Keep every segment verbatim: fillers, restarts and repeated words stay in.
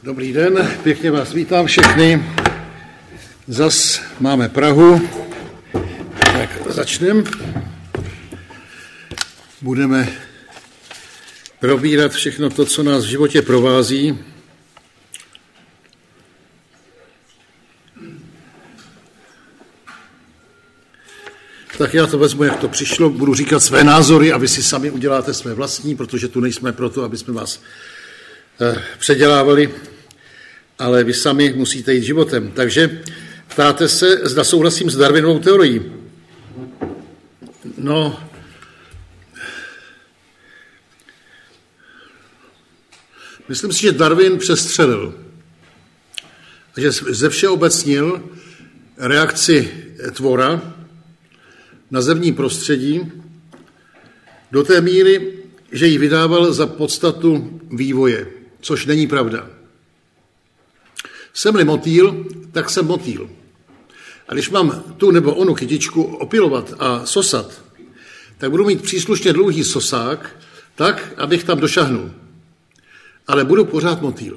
Dobrý den, pěkně vás vítám všechny. Zas máme Prahu, tak začneme. Budeme probírat všechno to, co nás v životě provází. Tak já to vezmu, jak to přišlo, budu říkat své názory a vy si sami uděláte své vlastní, protože tu nejsme proto, aby jsme vás eh, předělávali, ale vy sami musíte jít životem. Takže ptáte se, zda souhlasím s Darwinovou teorií. No, myslím si, že Darwin přestřelil, že ze všeobecnil reakci tvora na zemní prostředí do té míry, že ji vydával za podstatu vývoje, což není pravda. Jsem-li motýl, tak jsem motýl. A když mám tu nebo onu kytičku opilovat a sosat, tak budu mít příslušně dlouhý sosák, tak, abych tam došahnul. Ale budu pořád motýl.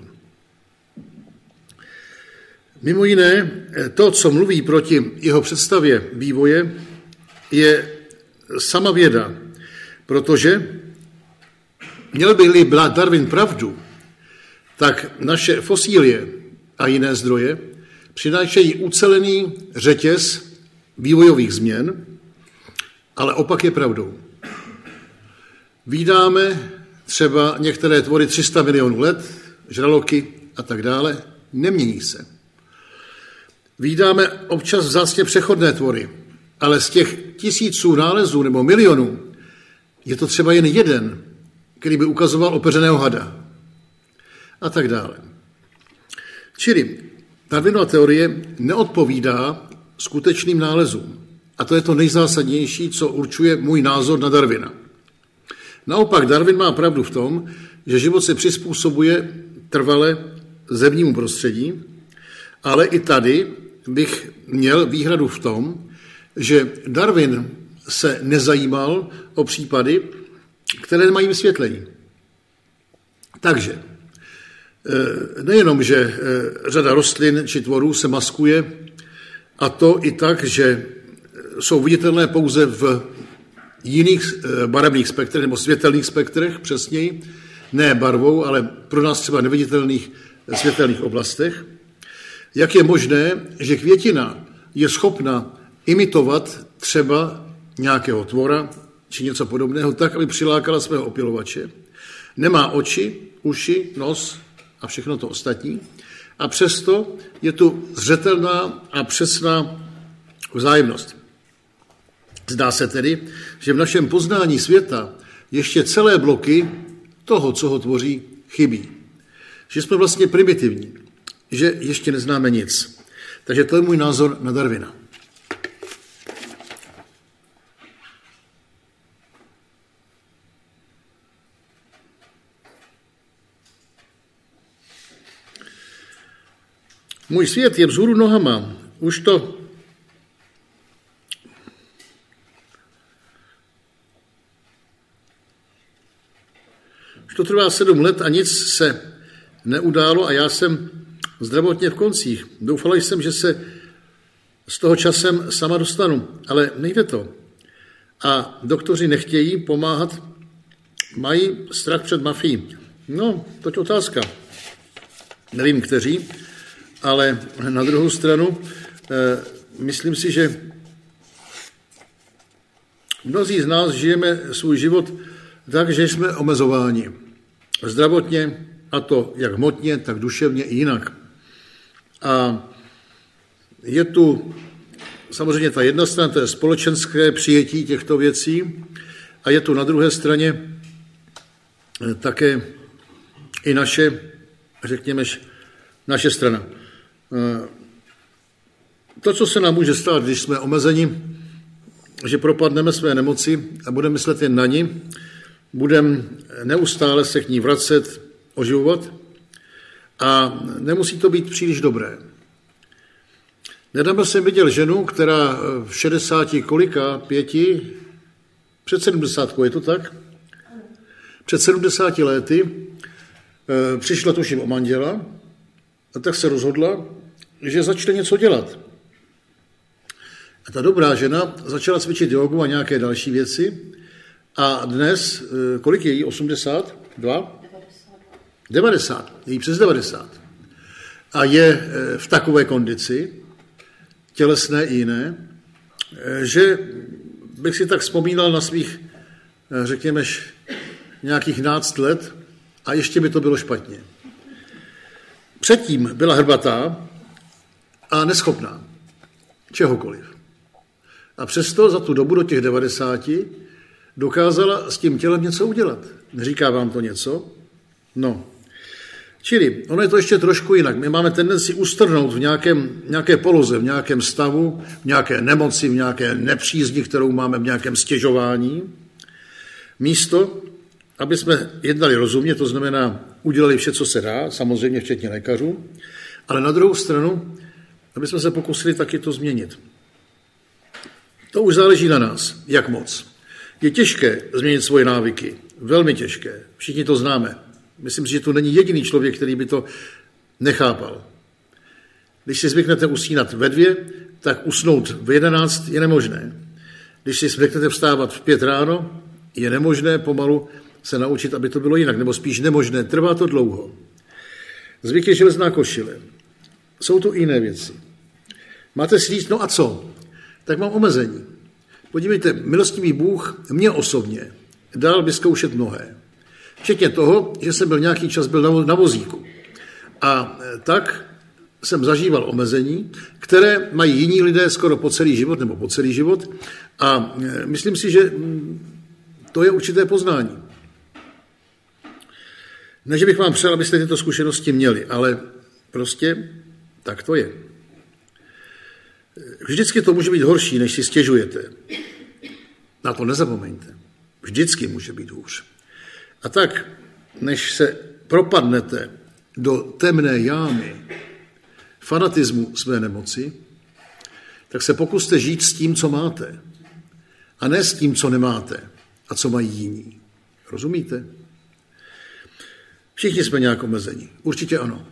Mimo jiné, to, co mluví proti jeho představě vývoje, je sama věda, protože měl by-li Darwin pravdu, tak naše fosílie a jiné zdroje přinášejí ucelený řetěz vývojových změn, ale opak je pravdou. Vídáme třeba některé tvory tři sta milionů let, žraloky a tak dále, nemění se. Vídáme občas vzácně přechodné tvory, ale z těch tisíců nálezů nebo milionů je to třeba jen jeden, který by ukazoval opeřeného hada. A tak dále. Čili Darwinova teorie neodpovídá skutečným nálezům. A to je to nejzásadnější, co určuje můj názor na Darwina. Naopak Darwin má pravdu v tom, že život se přizpůsobuje trvale zemnímu prostředí, ale i tady bych měl výhradu v tom, že Darwin se nezajímal o případy, které nemají vysvětlení. Takže nejenom, že řada rostlin či tvorů se maskuje, a to i tak, že jsou viditelné pouze v jiných barevných spektrech nebo světelných spektrech, přesněji, ne barvou, ale pro nás třeba neviditelných světelných oblastech. Jak je možné, že květina je schopna imitovat třeba nějakého tvora či něco podobného tak, aby přilákala svého opilovače. Nemá oči, uši, nos a všechno to ostatní. A přesto je tu zřetelná a přesná vzájemnost. Zdá se tedy, že v našem poznání světa ještě celé bloky toho, co ho tvoří, chybí. Že jsme vlastně primitivní, že ještě neznáme nic. Takže to je můj názor na Darwina. Můj svět je vzhůru nohama. Už to Už to trvá sedm let a nic se neudálo a já jsem zdravotně v koncích. Doufala jsem, že se z toho časem sama dostanu, ale nejde to. A doktoři nechtějí pomáhat, mají strach před mafií. No, to je otázka. Nevím, kteří, ale na druhou stranu eh, myslím si, že mnozí z nás žijeme svůj život tak, že jsme omezováni. Zdravotně, a to jak hmotně, tak duševně i jinak. A je tu samozřejmě ta jedna strana, to je společenské přijetí těchto věcí, a je tu na druhé straně také i naše, řekněme, naše strana. To, co se nám může stát, když jsme omezeni, že propadneme své nemoci a budeme myslet jen na ní, budeme neustále se k ní vracet, oživovat a nemusí to být příliš dobré. Nedávno jsem viděl ženu, která v šedesáti kolika, pěti, před sedmdesátkou, je to tak? Před sedmdesáti lety přišla tuším o manžela a tak se rozhodla, že začne něco dělat. A ta dobrá žena začala cvičit jogu a nějaké další věci a dnes, kolik je jí? osmdesát dva? devadesát. Je jí přes devadesát. A je v takové kondici, tělesné i jiné, že bych si tak vzpomínal na svých, řekněme, nějakých náct let a ještě by to bylo špatně. Předtím byla hrbatá a neschopná čehokoliv. A přesto za tu dobu do těch devadesáti dokázala s tím tělem něco udělat. Neříká vám to něco? No. Čili ono je to ještě trošku jinak. My máme tendenci ustrnout v nějakém, nějaké poloze, v nějakém stavu, v nějaké nemoci, v nějaké nepřízni, kterou máme, v nějakém stěžování. Místo, aby jsme jednali rozumně, to znamená udělali vše, co se dá, samozřejmě včetně lékařů, ale na druhou stranu, aby jsme se pokusili taky to změnit. To už záleží na nás, jak moc. Je těžké změnit svoje návyky, velmi těžké, všichni to známe. Myslím si, že tu není jediný člověk, který by to nechápal. Když si zvyknete usínat ve dvě, tak usnout v jedenáct je nemožné. Když si zvyknete vstávat v pět ráno, je nemožné pomalu se naučit, aby to bylo jinak, nebo spíš nemožné, trvá to dlouho. Zvyk je železná košile. Jsou to jiné věci. Máte si říct, no a co? Tak mám omezení. Podívejte, milostivý Bůh mě osobně dal vyzkoušet mnohé. Včetně toho, že jsem byl nějaký čas byl na vozíku. A tak jsem zažíval omezení, které mají jiní lidé skoro po celý život, nebo po celý život. A myslím si, že to je určité poznání. Ne, že bych vám přál, abyste tyto zkušenosti měli, ale prostě tak to je. Vždycky to může být horší, než si stěžujete. Na to nezapomeňte. Vždycky může být hůř. A tak, než se propadnete do temné jámy fanatismu své nemoci, tak se pokuste žít s tím, co máte. A ne s tím, co nemáte a co mají jiní. Rozumíte? Všichni jsme nějak omezení. Určitě ano.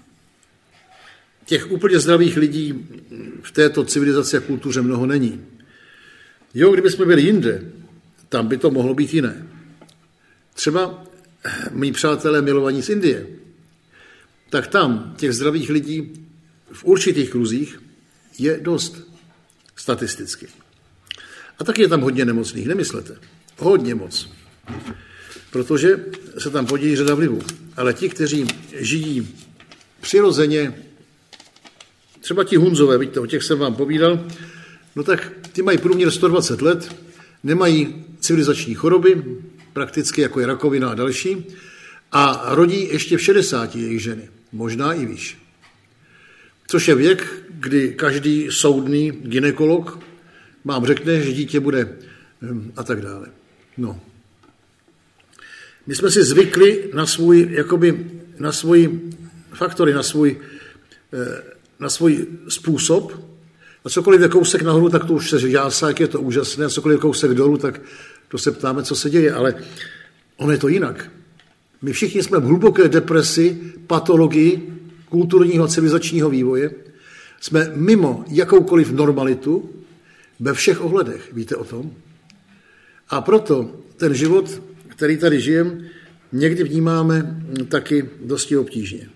Těch úplně zdravých lidí v této civilizaci a kultuře mnoho není. Jo, kdybychom byli jinde, tam by to mohlo být jiné. Třeba mý přátelé milovaní z Indie, tak tam těch zdravých lidí v určitých kruzích je dost statisticky. A taky je tam hodně nemocných, nemyslete. Hodně moc. Protože se tam podílí řada vlivů. Ale ti, kteří žijí přirozeně, třeba ti Hunzové, vidíte, o těch jsem vám povídal, no tak ty mají průměr sto dvacet let, nemají civilizační choroby, prakticky jako je rakovina a další, a rodí ještě v šedesáti jejich ženy, možná i výš. Což je věk, kdy každý soudný gynekolog vám řekne, že dítě bude a tak dále. No. My jsme si zvykli na svůj, jakoby, na svůj faktory, na svůj, na svůj způsob. A cokoliv je kousek nahoru, tak to už se jásá, jak je to úžasné. A cokoliv je kousek dolů, tak to se ptáme, co se děje. Ale ono je to jinak. My všichni jsme v hluboké depresi, patologii kulturního a civilizačního vývoje. Jsme mimo jakoukoliv normalitu ve všech ohledech. Víte o tom? A proto ten život, který tady žijeme, někdy vnímáme taky dosti obtížně.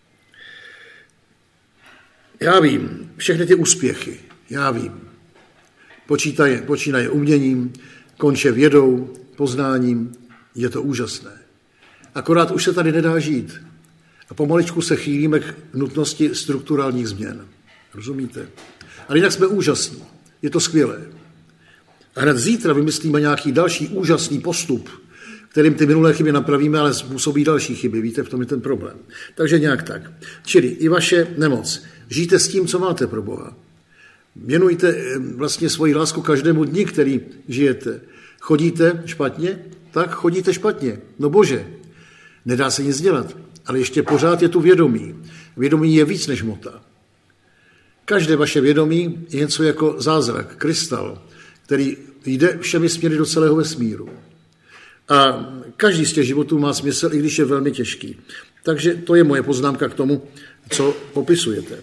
Já vím, všechny ty úspěchy, já vím. Počítaje, počínaje uměním, konče vědou, poznáním, je to úžasné. Akorát už se tady nedá žít. A pomaličku se chýlíme k nutnosti strukturálních změn. Rozumíte? Ale jinak jsme úžasní. Je to skvělé. A hned zítra vymyslíme nějaký další úžasný postup, kterým ty minulé chyby napravíme, ale způsobí další chyby. Víte, v tom je ten problém. Takže nějak tak. Čili i vaše nemoc. Žijte s tím, co máte pro Boha. Věnujte vlastně svoji lásku každému dni, který žijete. Chodíte špatně? Tak chodíte špatně. No bože, nedá se nic dělat. Ale ještě pořád je tu vědomí. Vědomí je víc než hmota. Každé vaše vědomí je něco jako zázrak, krystal, který jde všemi směry do celého vesmíru. A každý z těch životů má smysl, i když je velmi těžký. Takže to je moje poznámka k tomu, co popisujete.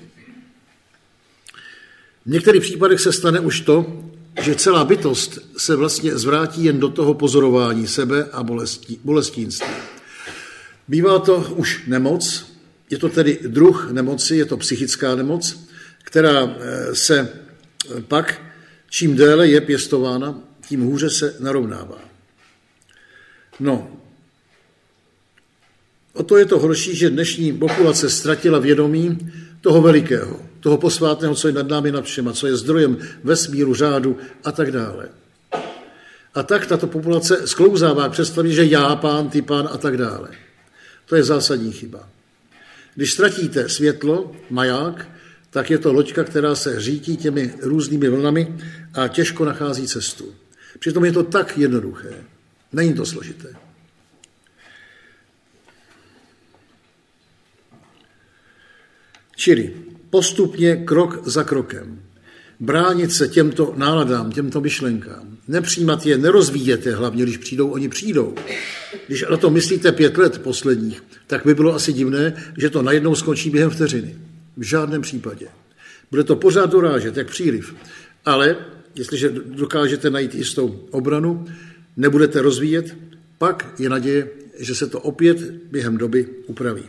V některých případech se stane už to, že celá bytost se vlastně zvrátí jen do toho pozorování sebe a bolestí, bolestínství. Bývá to už nemoc, je to tedy druh nemoci, je to psychická nemoc, která se pak, čím déle je pěstována, tím hůře se narovnává. No, o to je to horší, že dnešní populace ztratila vědomí toho velikého, toho posvátného, co je nad námi nad všema, co je zdrojem vesmíru, řádu a tak dále. A tak tato populace sklouzává k představě, že já, pán, ty pán a tak dále. To je zásadní chyba. Když ztratíte světlo, maják, tak je to loďka, která se řítí těmi různými vlnami a těžko nachází cestu. Přitom je to tak jednoduché. Není to složité. Čili postupně, krok za krokem, bránit se těmto náladám, těmto myšlenkám, nepřijímat je, nerozvíjet je hlavně, když přijdou, oni přijdou. Když na to myslíte pět let posledních, tak by bylo asi divné, že to najednou skončí během vteřiny. V žádném případě. Bude to pořád dorážet, jak příliv. Ale jestliže dokážete najít jistou obranu, nebudete rozvíjet, pak je naděje, že se to opět během doby upraví.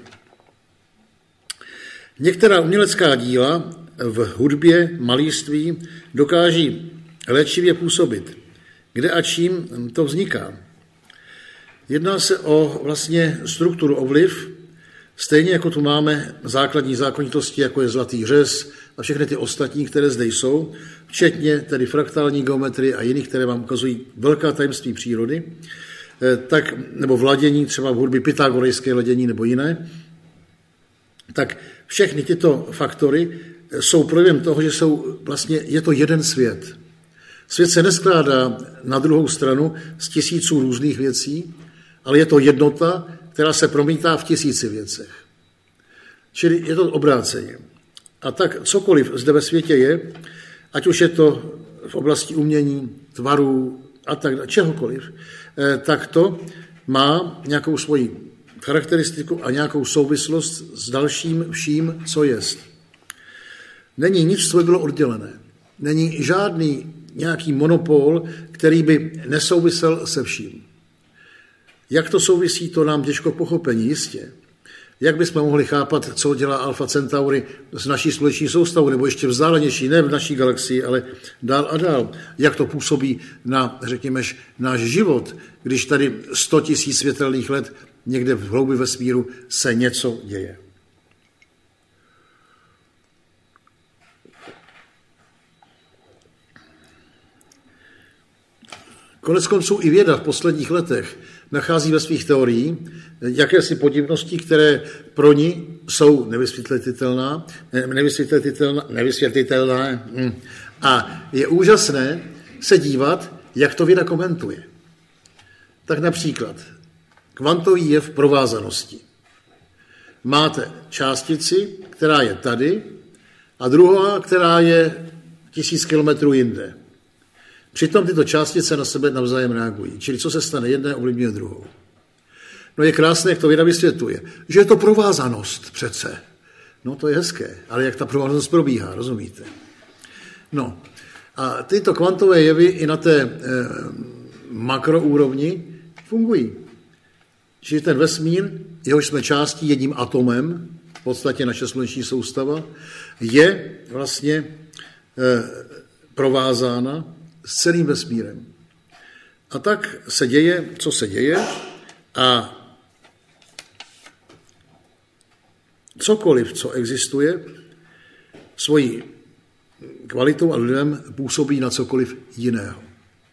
Některá umělecká díla v hudbě, malířství dokáží léčivě působit. Kde a čím to vzniká? Jedná se o vlastně strukturu ovliv, stejně jako tu máme základní zákonitosti, jako je zlatý řez a všechny ty ostatní, které zde jsou, včetně tedy fraktální geometrie a jiných, které vám ukazují velká tajemství přírody, tak, nebo vladění, třeba v hudbě pythagorejské ladění nebo jiné, tak všechny tyto faktory jsou projevem toho, že jsou vlastně, je to jeden svět. Svět se neskládá na druhou stranu z tisíců různých věcí, ale je to jednota, která se promítá v tisíci věcech. Čili je to obráceně. A tak cokoliv zde ve světě je, ať už je to v oblasti umění, tvarů a tak dále, čehokoliv, tak to má nějakou svoji charakteristiku a nějakou souvislost s dalším vším, co jest. Není nic, co by bylo oddělené. Není žádný nějaký monopol, který by nesouvisel se vším. Jak to souvisí, to nám těžko pochopení, jistě. Jak bychom mohli chápat, co dělá Alfa Centauri s naší sluneční soustavou, nebo ještě vzdálenější, ne v naší galaxii, ale dál a dál. Jak to působí na, řekněme, náš život, když tady sto tisíc světelných let někde v hloubi vesmíru se něco děje. Koneckonců i věda v posledních letech nachází ve svých teoriích jakési podivnosti, které pro ní jsou nevysvětlitelná, nevysvětlitelná, nevysvětlitelná a je úžasné se dívat, jak to věda komentuje. Tak například kvantový jev provázanosti. Máte částici, která je tady, a druhá, která je tisíc kilometrů jinde. Přitom tyto částice na sebe navzájem reagují. Čili co se stane jedné, ovlivňuje druhou. No je krásné, jak to věda vysvětluje. Že je to provázanost přece. No to je hezké, ale jak ta provázanost probíhá, rozumíte? No a tyto kvantové jevy i na té eh, makroúrovni fungují. Čili ten vesmír, jehož jsme částí jedním atomem, v podstatě naše sluneční soustava, je vlastně eh, provázána s celým vesmírem. A tak se děje, co se děje, a cokoliv, co existuje, svojí kvalitou a lidem působí na cokoliv jiného.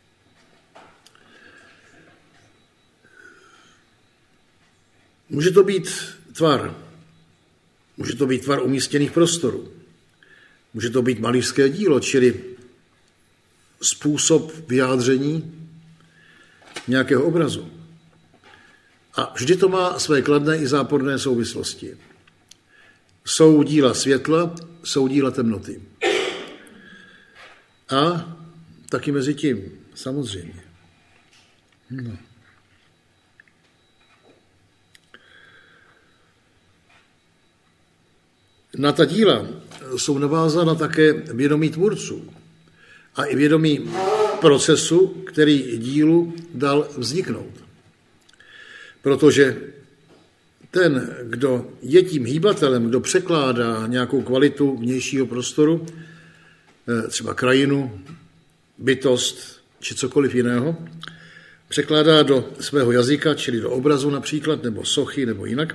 Může to být tvar, může to být tvar umístěných prostorů, může to být malířské dílo, čili způsob vyjádření nějakého obrazu. A vždy to má své kladné i záporné souvislosti. Jsou díla světla, jsou díla temnoty. A taky mezi tím, samozřejmě. No. Na ta díla jsou navázána také vědomí tvůrců a i vědomí procesu, který dílu dal vzniknout. Protože ten, kdo je tím hýbatelem, kdo překládá nějakou kvalitu vnějšího prostoru, třeba krajinu, bytost či cokoliv jiného, překládá do svého jazyka, čili do obrazu například, nebo sochy, nebo jinak,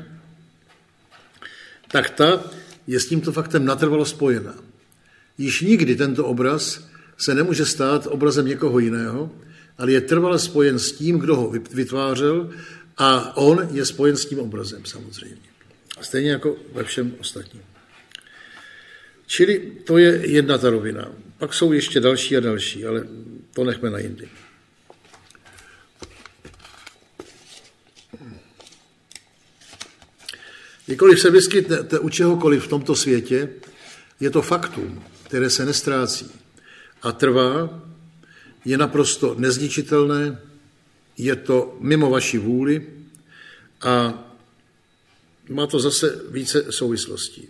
tak ta je s tímto faktem natrvalo spojena. Již nikdy tento obraz se nemůže stát obrazem někoho jiného, ale je trvale spojen s tím, kdo ho vytvářel, a on je spojen s tím obrazem samozřejmě. Stejně jako ve všem ostatním. Čili to je jedna ta rovina. Pak jsou ještě další a další, ale to nechme na jindy. Kdykoliv se vyskytnete u čehokoliv v tomto světě, je to faktum, které se nestrácí a trvá, je naprosto nezničitelné, je to mimo vaši vůli a má to zase více souvislostí.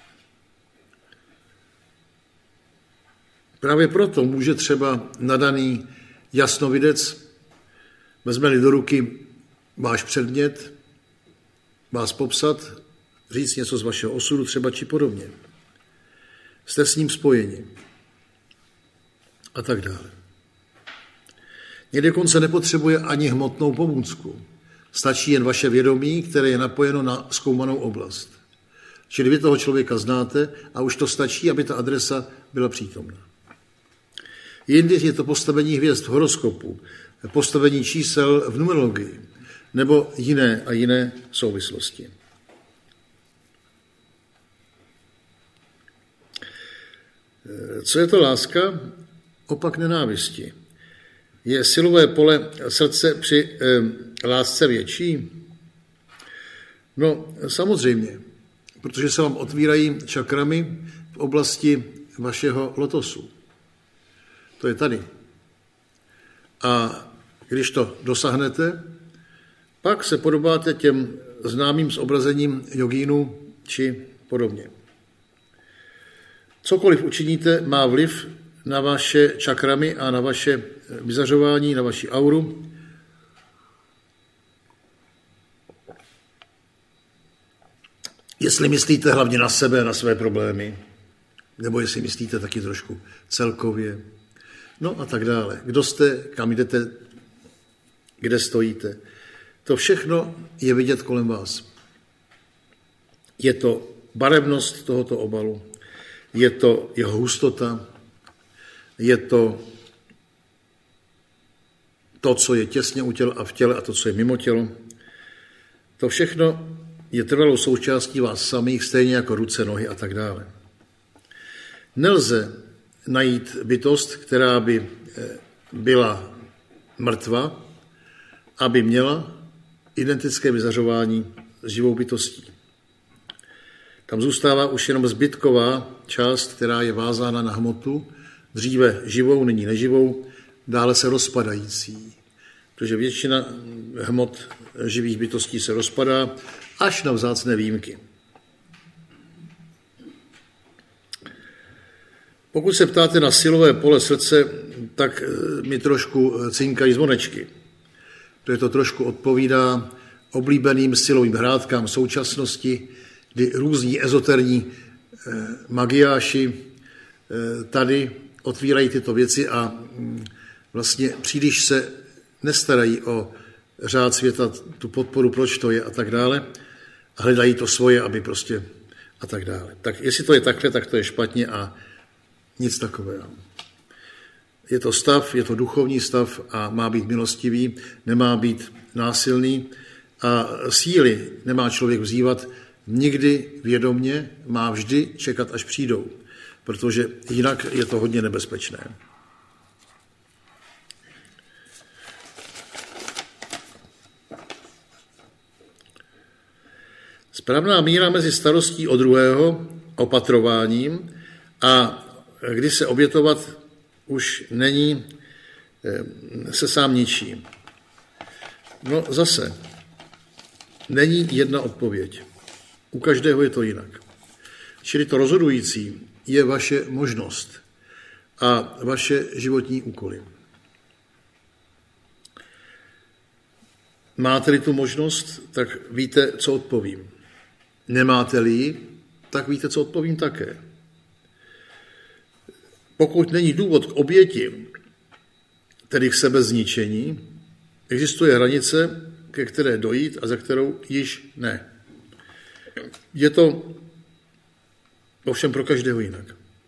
Právě proto může třeba nadaný jasnovidec, vezme-li do ruky váš předmět, vás popsat, říct něco z vašeho osudu třeba či podobně. Jste s ním spojeni. A tak dále. Někdy dokonce nepotřebuje ani hmotnou pomůcku. Stačí jen vaše vědomí, které je napojeno na zkoumanou oblast. Čili vy toho člověka znáte a už to stačí, aby ta adresa byla přítomná. Jindy je to postavení hvězd v horoskopu, postavení čísel v numerologii nebo jiné a jiné souvislosti. Co je to láska? Opak nenávisti. Je silové pole srdce při e, lásce větší? No, samozřejmě, protože se vám otvírají čakrami v oblasti vašeho lotosu. To je tady. A když to dosáhnete, pak se podobáte těm známým zobrazením jogínů či podobně. Cokoliv učiníte, má vliv na vaše čakramy a na vaše vyzařování, na vaši auru. Jestli myslíte hlavně na sebe, na své problémy, nebo jestli myslíte taky trošku celkově, no a tak dále. Kdo jste, kam jdete, kde stojíte. To všechno je vidět kolem vás. Je to barevnost tohoto obalu, je to jeho hustota, je to to, co je těsně u těla a v těle a to, co je mimo tělo. To všechno je trvalou součástí vás samých, stejně jako ruce, nohy a tak dále. Nelze najít bytost, která by byla mrtva, aby měla identické vyzařování s živou bytostí. Tam zůstává už jenom zbytková část, která je vázána na hmotu, dříve živou, nyní neživou, dále se rozpadající. Protože většina hmot živých bytostí se rozpadá, až na vzácné výjimky. Pokud se ptáte na silové pole srdce, tak mi trošku cinkají zvonečky. To je to trošku odpovídá oblíbeným silovým hrádkám současnosti, kdy různí ezoterní magiáši tady otvírají tyto věci a vlastně příliš se nestarají o řád světa, tu podporu, proč to je a tak dále, a hledají to svoje, aby prostě a tak dále. Tak jestli to je takhle, tak to je špatně a nic takového. Je to stav, je to duchovní stav a má být milostivý, nemá být násilný a síly nemá člověk vzývat nikdy vědomně, má vždy čekat, až přijdou, protože jinak je to hodně nebezpečné. Správná míra mezi starostí o druhého, opatrováním a kdy se obětovat už není se sám ničím. No zase, není jedna odpověď. U každého je to jinak. Čili to rozhodující je vaše možnost a vaše životní úkoly. Máte-li tu možnost, tak víte, co odpovím. Nemáte-li ji, tak víte, co odpovím také. Pokud není důvod k oběti, tedy k sebezničení, existuje hranice, ke které dojít a za kterou již ne. Je to ovšem pro každého jinak.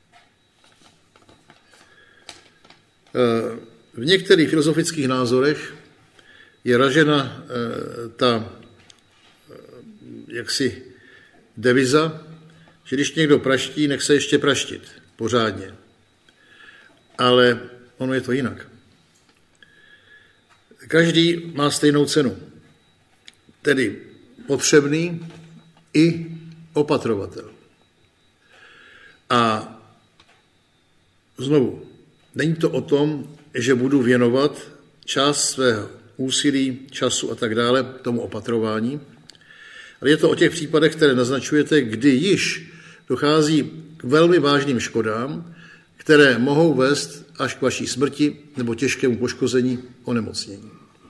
V některých filozofických názorech je ražena ta jaksi deviza, že když někdo praští, nech se ještě praštit pořádně. Ale ono je to jinak. Každý má stejnou cenu, tedy potřebný i opatrovatel. A znovu, není to o tom, že budu věnovat část svého úsilí, času a tak dále tomu opatrování, ale je to o těch případech, které naznačujete, kdy již dochází k velmi vážným škodám, které mohou vést až k vaší smrti nebo těžkému poškození, onemocnění.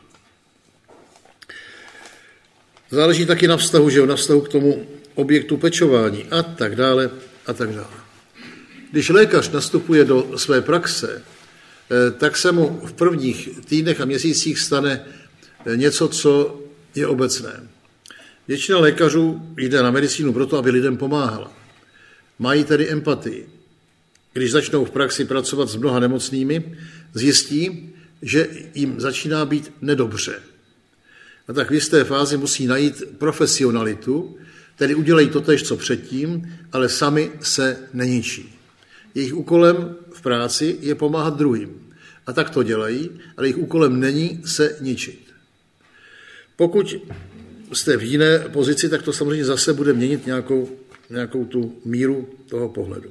Záleží taky na vztahu, že jo, na vztahu k tomu objektu pečování a tak dále a tak dále. Když lékař nastupuje do své praxe, tak se mu v prvních týdnech a měsících stane něco, co je obecné. Většina lékařů jde na medicínu proto, aby lidem pomáhala. Mají tedy empatii. Když začnou v praxi pracovat s mnoha nemocnými, zjistí, že jim začíná být nedobře. A tak v jisté fázi musí najít profesionalitu, tedy udělají totéž, co předtím, ale sami se neničí. Jejich úkolem v práci je pomáhat druhým. A tak to dělají, ale jejich úkolem není se ničit. Pokud jste v jiné pozici, tak to samozřejmě zase bude měnit nějakou, nějakou tu míru toho pohledu.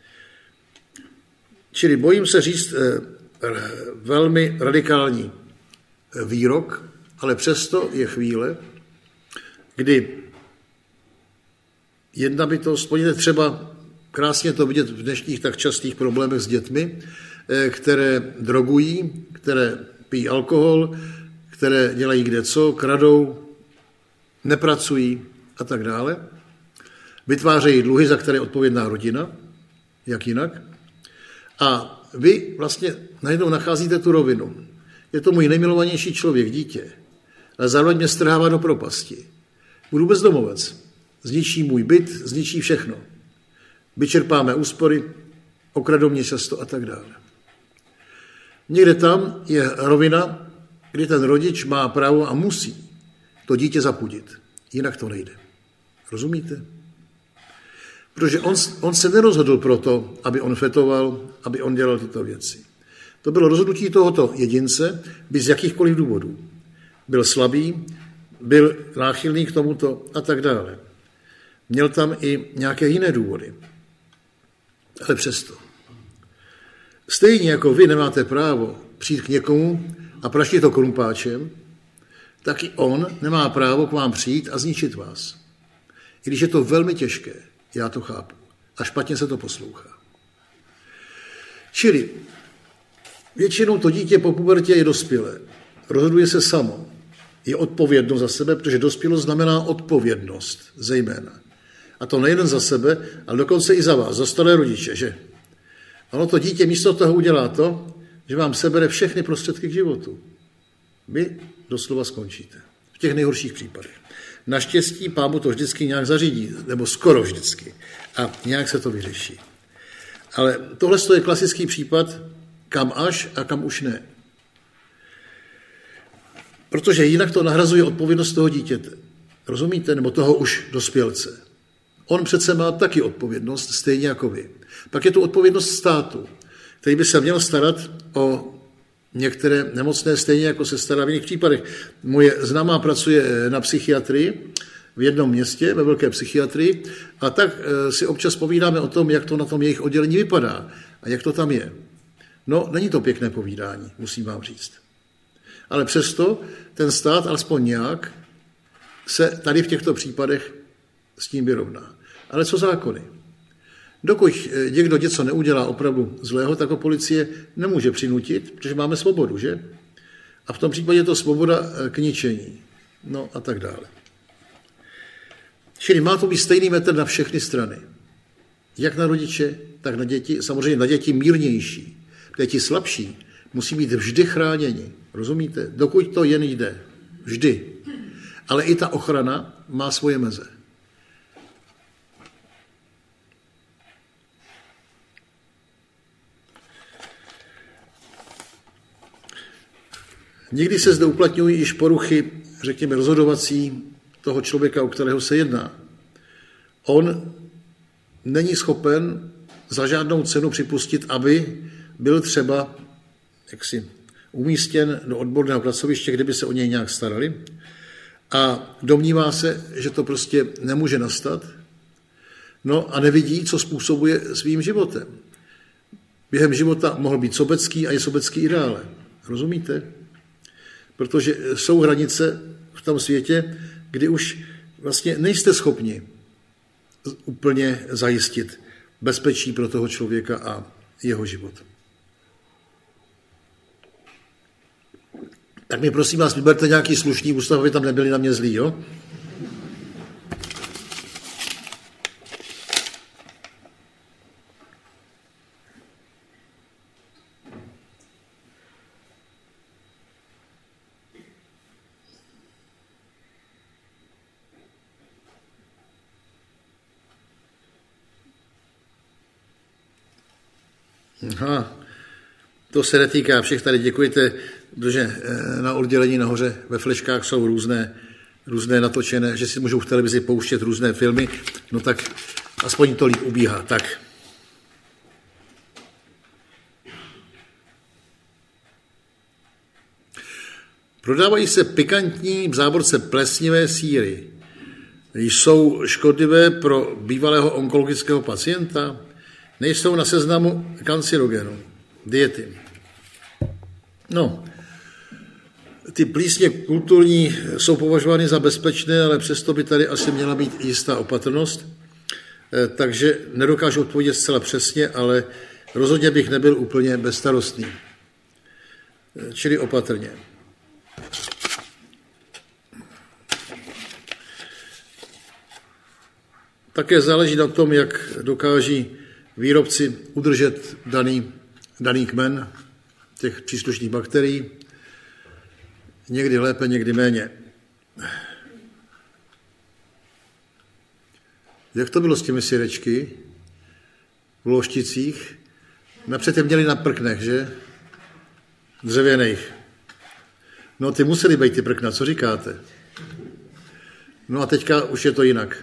Čili bojím se říct eh, velmi radikální výrok, ale přesto je chvíle, kdy jedna bytost, pojďte třeba krásně to vidět v dnešních tak častých problémech s dětmi, které drogují, které pijí alkohol, které dělají kde co, kradou, nepracují a tak dále. Vytvářejí dluhy, za které je odpovědná rodina, jak jinak. A vy vlastně najednou nacházíte tu rovinu. Je to můj nejmilovanější člověk, dítě, ale zároveň mě strhává do propasti. Budu bezdomovec. Zničí můj byt, zničí všechno. Vyčerpáme úspory, okradou mě často a tak dále. Někde tam je rovina, kdy ten rodič má právo a musí to dítě zapudit. Jinak to nejde. Rozumíte? Protože on, on se nerozhodl proto, aby on fetoval, aby on dělal tyto věci. To bylo rozhodnutí tohoto jedince, by z jakýchkoliv důvodů. Byl slabý, byl náchylný k tomuto a tak dále. Měl tam i nějaké jiné důvody. Ale přesto. Stejně jako vy nemáte právo přijít k někomu a praštit to krumpáčem, tak i on nemá právo k vám přijít a zničit vás. I když je to velmi těžké, já to chápu. A špatně se to poslouchá. Čili většinou to dítě po pubertě je dospělé. Rozhoduje se samo. Je odpovědnost za sebe, protože dospělost znamená odpovědnost zejména. A to nejen za sebe, ale dokonce i za vás, za staré rodiče, že? Ono to dítě místo toho udělá to, že vám sebere všechny prostředky k životu. Vy doslova skončíte. V těch nejhorších případech. Naštěstí Pán Bůh to vždycky nějak zařídí, nebo skoro vždycky. A nějak se to vyřeší. Ale tohle je klasický případ, kam až a kam už ne. Protože jinak to nahrazuje odpovědnost toho dítěte. Rozumíte? Nebo toho už dospělce. On přece má taky odpovědnost, stejně jako vy. Pak je tu odpovědnost státu, který by se měl starat o některé nemocné, stejně jako se stará v jiných případech. Moje známá pracuje na psychiatrii v jednom městě, ve velké psychiatrii, a tak si občas povídáme o tom, jak to na tom jejich oddělení vypadá a jak to tam je. No, není to pěkné povídání, musím vám říct. Ale přesto ten stát alespoň nějak se tady v těchto případech s tím vyrovná. Ale co zákony? Dokud někdo něco neudělá opravdu zlého, tak ho policie nemůže přinutit, protože máme svobodu, že? A v tom případě je to svoboda k ničení. No a tak dále. Čili má to být stejný metr na všechny strany. Jak na rodiče, tak na děti. Samozřejmě na děti mírnější. Protože ti slabší musí být vždy chráněni. Rozumíte? Dokud to jen jde. Vždy. Ale i ta ochrana má svoje meze. Někdy se zde uplatňují již poruchy, řekněme, rozhodovací toho člověka, o kterého se jedná. On není schopen za žádnou cenu připustit, aby byl třeba jaksi umístěn do odborného pracoviště, kde by se o něj nějak starali. A domnívá se, že to prostě nemůže nastat. No a nevidí, co způsobuje svým životem. Během života mohl být sobecký a je sobecký i dále. Rozumíte? Protože jsou hranice v tom světě, kdy už vlastně nejste schopni úplně zajistit bezpečí pro toho člověka a jeho život. Tak mi prosím vás, vyberte nějaký slušný ústav, aby tam nebyli na mě zlí, jo? Aha, to se netýká všech tady, děkujte, protože na oddělení nahoře ve fleškách jsou různé, různé natočené, že si můžou v televizi pouštět různé filmy, no tak aspoň to líp ubíhá. Tak. Prodávají se pikantní v závorce plesnivé sýry. Jsou škodlivé pro bývalého onkologického pacienta? Nejsou na seznamu kancerogenů, diety. No, ty plísně kulturní jsou považovány za bezpečné, ale přesto by tady asi měla být jistá opatrnost, takže nedokážu odpovědět zcela přesně, ale rozhodně bych nebyl úplně bezstarostný. Čili opatrně. Také záleží na tom, jak dokáží výrobci udržet daný, daný kmen těch příslušných bakterií. Někdy lépe, někdy méně. Jak to bylo s těmi syrečky v Lošticích? Napřed je měli na prknech, že? Dřevěných. No ty museli být ty prkna, co říkáte? No a teďka už je to jinak.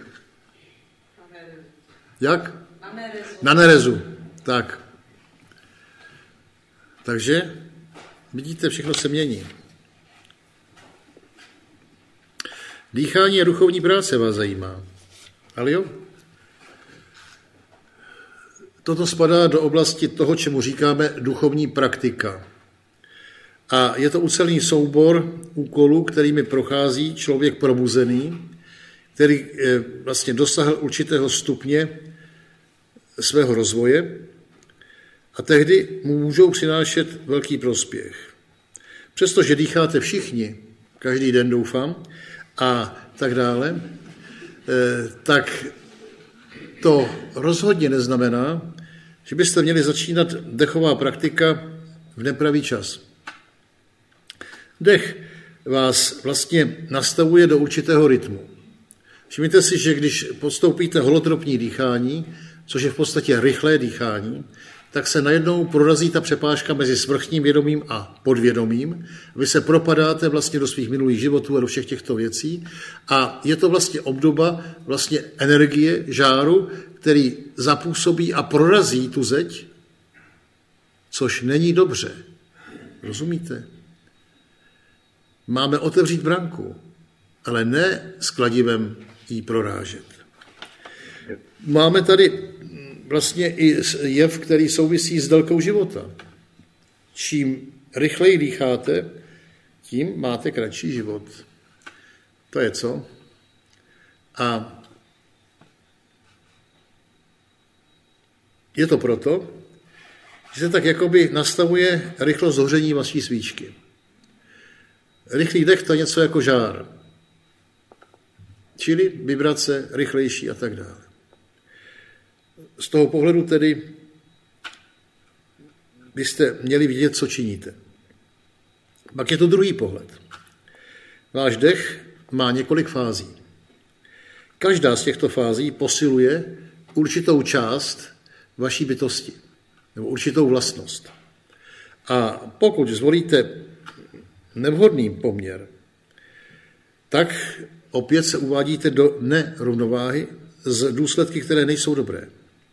Jak? Na nerezu. Na nerezu. Tak. Takže vidíte, všechno se mění. Dýchání a duchovní práce vás zajímá. Ale jo? Toto spadá do oblasti toho, čemu říkáme duchovní praktika. A je to ucelený soubor úkolů, kterými prochází člověk probuzený, který vlastně dosáhl určitého stupně svého rozvoje a tehdy mu můžou přinášet velký prospěch. Přestože dýcháte všichni, každý den doufám, a tak dále, tak to rozhodně neznamená, že byste měli začínat dechová praktika v nepravý čas. Dech vás vlastně nastavuje do určitého rytmu. Všimněte si, že když podstoupíte holotropní dýchání, což je v podstatě rychlé dýchání, tak se najednou prorazí ta přepážka mezi svrchním vědomím a podvědomím. Vy se propadáte vlastně do svých minulých životů a do všech těchto věcí a je to vlastně obdoba vlastně energie, žáru, který zapůsobí a prorazí tu zeď, což není dobře. Rozumíte? Máme otevřít branku, ale ne s kladivem jí prorážet. Máme tady vlastně i jev, který souvisí s délkou života. Čím rychleji dýcháte, tím máte kratší život. To je co? A Je to proto, že se tak jakoby nastavuje rychlost hoření vaší svíčky. Rychlý dech to je něco jako žár. Čili vibrace rychlejší a tak dále. Z toho pohledu tedy byste měli vidět, co činíte. Pak je to druhý pohled. Váš dech má několik fází. Každá z těchto fází posiluje určitou část vaší bytosti, nebo určitou vlastnost. A pokud zvolíte nevhodný poměr, tak opět se uvádíte do nerovnováhy z důsledky, které nejsou dobré.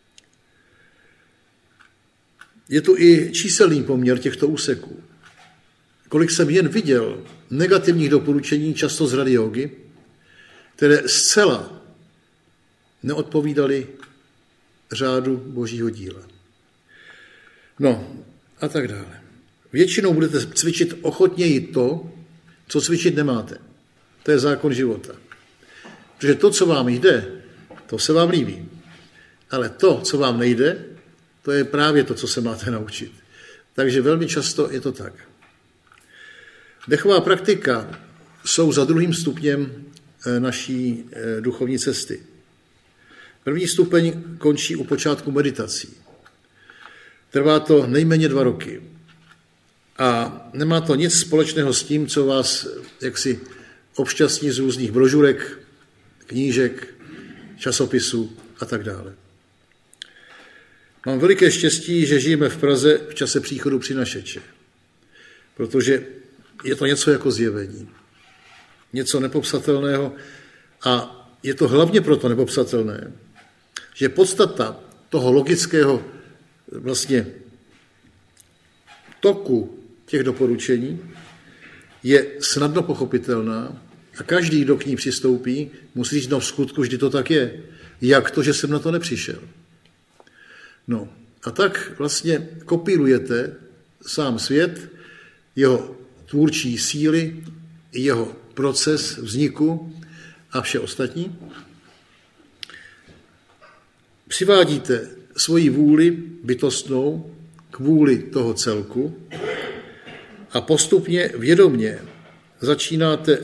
Je tu i číselný poměr těchto úseků. Kolik jsem jen viděl negativních doporučení, často z rady jógy, které zcela neodpovídaly řádu božího díla. No a tak dále. Většinou budete cvičit ochotněji to, co cvičit nemáte. To je zákon života. Protože to, co vám jde, to se vám líbí. Ale to, co vám nejde, to je právě to, co se máte naučit. Takže velmi často je to tak. Dechová praktika jsou za druhým stupněm naší duchovní cesty. První stupeň končí u počátku meditací. Trvá to nejméně dva roky. A nemá to nic společného s tím, co vás jaksi obšťastní z různých brožurek, knížek, časopisů a tak dále. Mám veliké štěstí, že žijeme v Praze v čase příchodu přinašeče, protože je to něco jako zjevení, něco nepopsatelného a je to hlavně proto nepopsatelné, že podstata toho logického vlastně toku těch doporučení je snadno pochopitelná a každý, kdo k ní přistoupí, musí říct, no v skutku vždy to tak je. Jak to, že jsem na to nepřišel? No a tak vlastně kopírujete sám svět, jeho tvůrčí síly, jeho proces vzniku a vše ostatní. Přivádíte svoji vůli bytostnou k vůli toho celku a postupně vědomně začínáte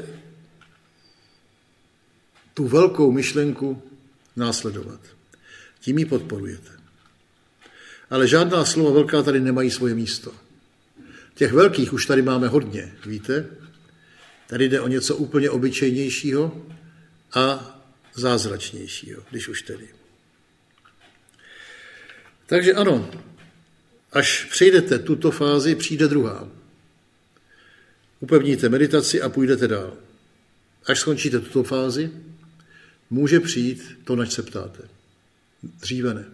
tu velkou myšlenku následovat. Tím ji podporujete. Ale žádná slova velká tady nemají svoje místo. Těch velkých už tady máme hodně, víte? Tady jde o něco úplně obyčejnějšího a zázračnějšího, když už tedy. Takže ano, až přejdete tuto fázi, přijde druhá. Upevníte meditaci a půjdete dál. Až skončíte tuto fázi, může přijít to, nač se ptáte. Dříve ne.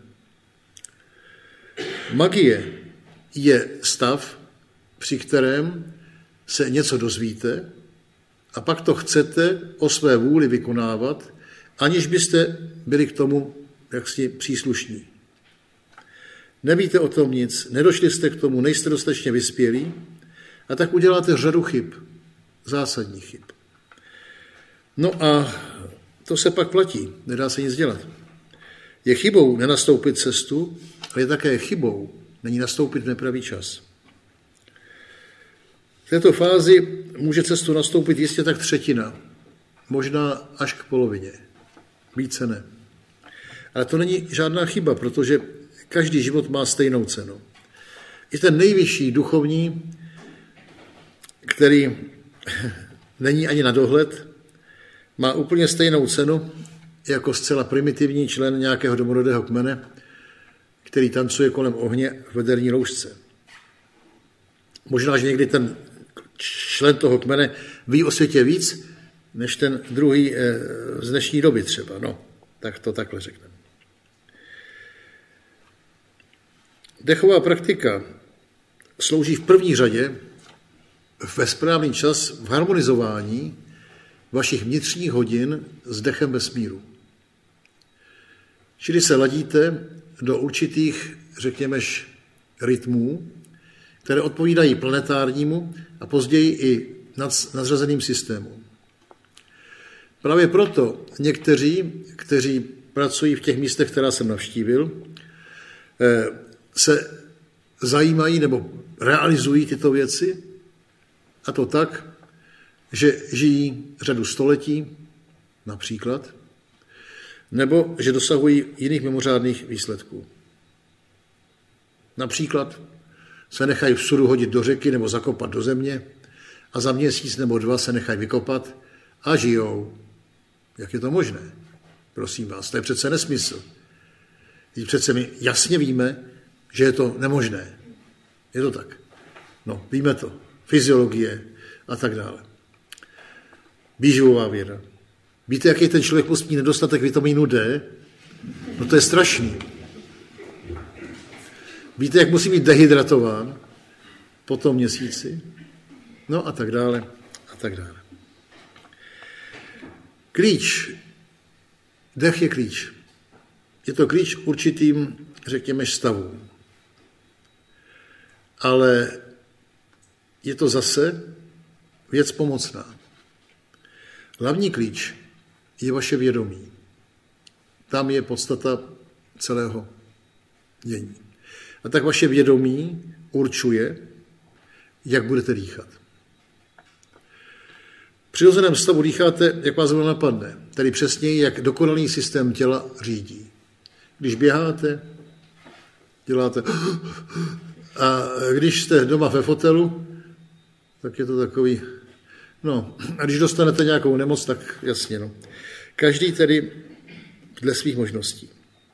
Magie je stav, při kterém se něco dozvíte a pak to chcete o své vůli vykonávat, aniž byste byli k tomu jaksi příslušní. Nevíte o tom nic, nedošli jste k tomu, nejste dostatečně vyspělí a tak uděláte řadu chyb, zásadních chyb. No a to se pak platí, nedá se nic dělat. Je chybou nenastoupit cestu, ale je také chybou není nastoupit v nepravý čas. V této fázi může cestu nastoupit jistě tak třetina, možná až k polovině, více ne. Ale to není žádná chyba, protože každý život má stejnou cenu. I ten nejvyšší duchovní, který není ani na dohled, má úplně stejnou cenu jako zcela primitivní člen nějakého domorodého kmene, který tancuje kolem ohně v vederní roušce. Možná, že někdy ten člen toho kmene ví o světě víc, než ten druhý z dnešní doby třeba. No, tak to takhle řekneme. Dechová praktika slouží v první řadě ve správný čas v harmonizování vašich vnitřních hodin s dechem vesmíru. Čili se ladíte do určitých, řekněme, rytmů, které odpovídají planetárnímu a později i nadřazeným systémům. Právě proto někteří, kteří pracují v těch místech, která jsem navštívil, se zajímají nebo realizují tyto věci, a to tak, že žijí řadu století, například, nebo že dosahují jiných mimořádných výsledků. Například se nechají v sudu hodit do řeky nebo zakopat do země a za měsíc nebo dva se nechají vykopat a žijou. Jak je to možné? Prosím vás, to je přece nesmysl. Teď přece my jasně víme, že je to nemožné. Je to tak. No, víme to. Fyziologie a tak dále. Výživová věda. Víte, jaký ten člověk musí mít nedostatek vitamínu D? No to je strašný. Víte, jak musí být dehydratován po tom měsíci? No a tak dále, a tak dále. Klíč. Dech je klíč. Je to klíč určitým, řekněme, stavům. Ale je to zase věc pomocná. Hlavní klíč je vaše vědomí. Tam je podstata celého dění. A tak vaše vědomí určuje, jak budete dýchat. V přirozeném stavu dýcháte, jak vás zrovna napadne, tedy přesněji, jak dokonalý systém těla řídí. Když běháte, děláte a když jste doma ve fotelu, tak je to takový, no, a když dostanete nějakou nemoc, tak jasně, no. Každý tedy dle svých možností.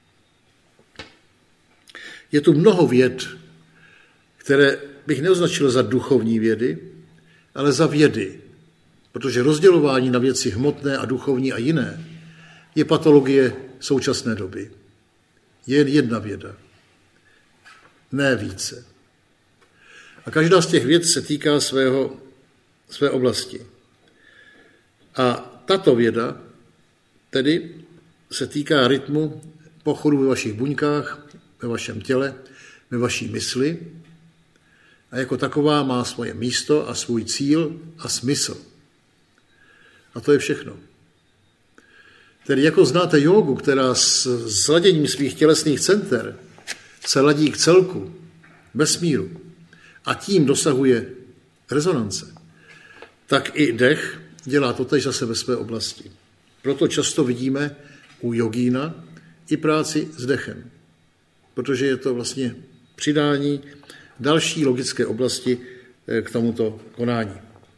Je tu mnoho věd, které bych neoznačil za duchovní vědy, ale za vědy, protože rozdělování na věci hmotné a duchovní a jiné je patologie současné doby. Je jen jedna věda, ne více. A každá z těch věd se týká svého, své oblasti. A tato věda tedy se týká rytmu pochodu ve vašich buňkách, ve vašem těle, ve vaší mysli a jako taková má svoje místo a svůj cíl a smysl. A to je všechno. Tedy jako znáte jógu, která s sladěním svých tělesných center se ladí k celku, vesmíru a tím dosahuje rezonance, tak i dech dělá totéž zase ve své oblasti. Proto často vidíme u jogína i práci s dechem, protože je to vlastně přidání další logické oblasti k tomuto konání.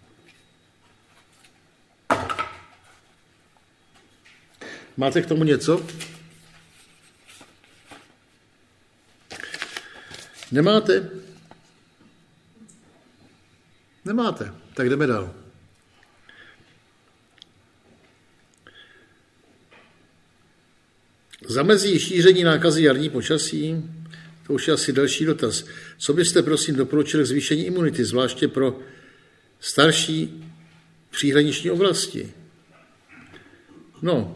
Máte k tomu něco? Nemáte? Nemáte. Tak jdeme dál. Zamezí šíření nákazy jarní počasí? To už je asi další dotaz. Co byste, prosím, doporučili k zvýšení imunity, zvláště pro starší příhraniční oblasti? No,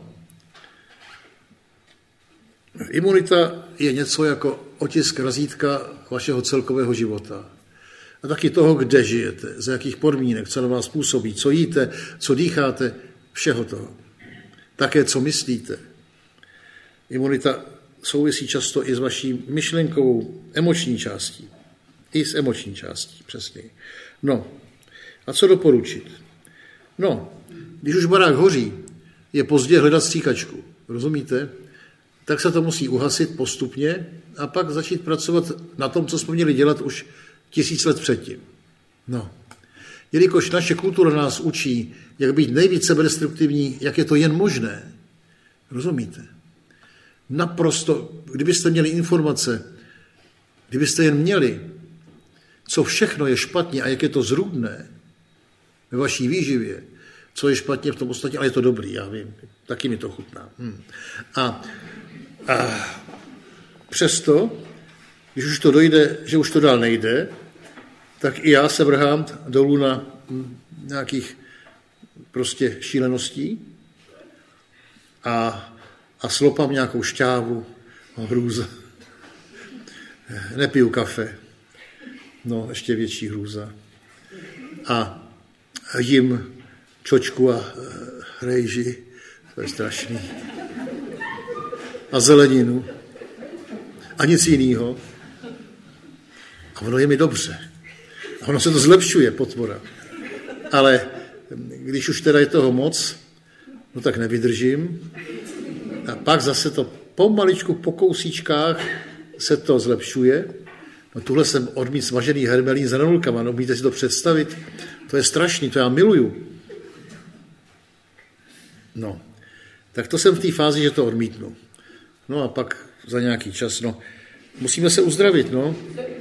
imunita je něco jako otisk razítka vašeho celkového života. A taky toho, kde žijete, za jakých podmínek, co na vás působí, co jíte, co dýcháte, všeho toho. Také, co myslíte. Imunita souvisí často i s vaší myšlenkovou emoční částí. I s emoční částí, přesně. No, a co doporučit? No, když už barák hoří, je pozdě hledat stříkačku. Rozumíte? Tak se to musí uhasit postupně a pak začít pracovat na tom, co jsme měli dělat už tisíc let předtím. No, jelikož naše kultura nás učí, jak být nejvíce sebedestruktivní, jak je to jen možné. Rozumíte? Naprosto, kdybyste měli informace, kdybyste jen měli, co všechno je špatně a jak je to zrůdné ve vaší výživě, co je špatně v tom ostatním, ale je to dobrý, já vím, taky mi to chutná. Hmm. A, a přesto, když už to dojde, že už to dál nejde, tak i já se vrhám dolů na nějakých prostě šíleností a, a slopám nějakou šťávu, hrůza. Nepiju kafe, no ještě větší hrůza. A jim čočku a rejži, to je strašný. A zeleninu. a nic jiného. A ono je mi dobře. A ono se to zlepšuje, potvora. Ale když už teda je toho moc, no tak nevydržím. A pak zase to pomaličku po kousíčkách se to zlepšuje. No tuhle jsem odmít smažený hermelín s hranulkama, no umíte si to představit? To je strašný, to já miluju. No, tak to jsem v té fázi, že to odmítnu. No a pak za nějaký čas, no, musíme se uzdravit, no.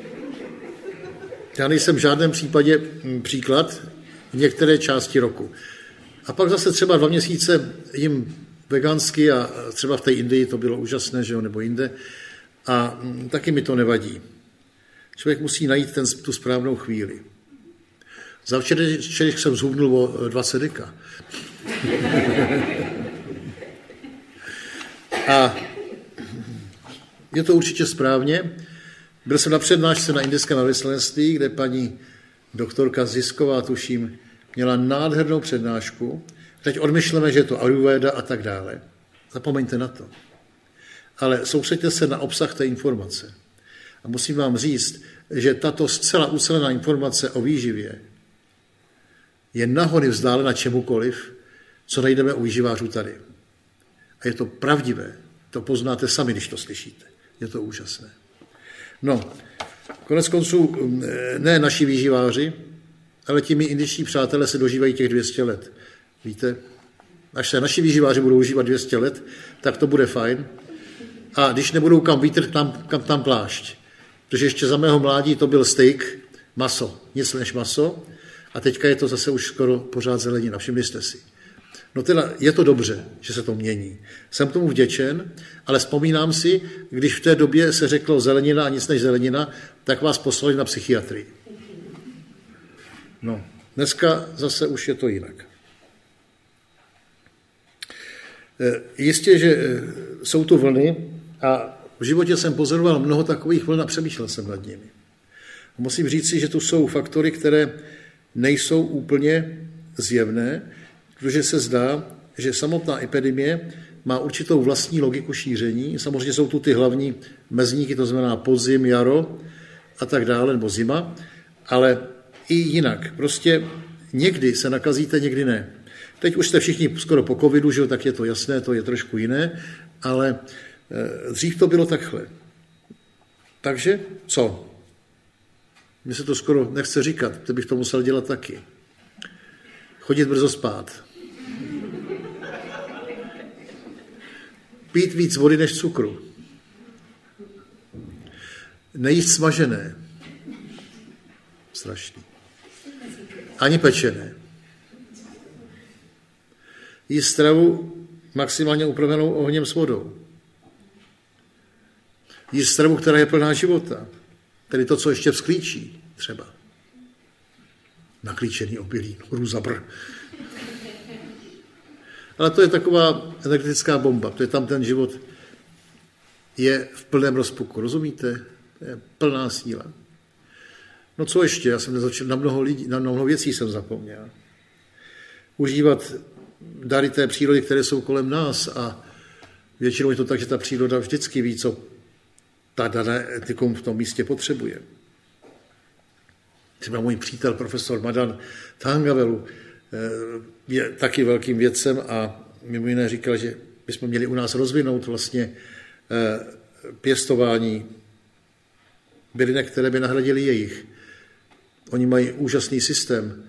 Já nejsem v žádném případě příklad v některé části roku. A pak zase třeba dva měsíce jim vegansky a třeba v té Indii to bylo úžasné, že jo, nebo jinde. A taky mi to nevadí. Člověk musí najít ten, tu správnou chvíli. Za včerejšek jsem zhubnul o dvacet deka. A je to určitě správně. Byl jsem na přednášce na indickém velvyslanectví, kde paní doktorka Zisková, tuším, měla nádhernou přednášku. Teď odmyšleme, že je to Ayurveda a tak dále. Zapomeňte na to. Ale soustřeďte se na obsah té informace. A musím vám říct, že tato zcela ucelená informace o výživě je nahony vzdálena čemukoliv, co najdeme u výživářů tady. A je to pravdivé. To poznáte sami, když to slyšíte. Je to úžasné. No, konec konců ne naši výživáři, ale ti mý indičtí přátelé se dožívají těch dvě stě let. Víte, až se naši výživáři budou užívat dvě stě let, tak to bude fajn. A když nebudou kam vítr, tam, kam tam plášť. Protože ještě za mého mládí to byl steak, maso, nic než maso. A teďka je to zase už skoro pořád zelenina, všimli jste si. No teda je to dobře, že se to mění. Jsem tomu vděčen, ale vzpomínám si, když v té době se řeklo zelenina a nic než zelenina, tak vás poslali na psychiatrii. No, dneska zase už je to jinak. Jistě, že jsou tu vlny a v životě jsem pozoroval mnoho takových vln a přemýšlel jsem nad nimi. Musím říci, že tu jsou faktory, které nejsou úplně zjevné, protože se zdá, že samotná epidemie má určitou vlastní logiku šíření. Samozřejmě jsou tu ty hlavní mezníky, to znamená podzim, jaro a tak dále, nebo zima, ale i jinak. Prostě někdy se nakazíte, někdy ne. Teď už jste všichni skoro po covidu, že jo, tak je to jasné, to je trošku jiné, ale dřív to bylo takhle. Takže co? Mně se to skoro nechce říkat, to bych to musel dělat taky. Chodit brzo spát. Pít víc vody než cukru. Nejíst smažené. Strašný. Ani pečené. Jíst stravu maximálně upravenou ohněm s vodou. Jíst stravu, která je plná života. Tedy to, co ještě vzklíčí třeba. Naklíčený obilí, růza br. Ale to je taková energetická bomba. To je tam ten život je v plném rozpuku. Rozumíte? To je plná síla. No co ještě? Já jsem nezačal, na mnoho lidí, na mnoho věcí jsem zapomněl. Užívat dary té přírody, které jsou kolem nás a většinou je to tak, že ta příroda vždycky ví, co ta dané etikum v tom místě potřebuje. Třeba můj přítel, profesor Madan Thangavelu, je taky velkým vědcem a mimo jiné říkal, že bychom měli u nás rozvinout vlastně pěstování bylinek, které by nahradily jejich. Oni mají úžasný systém.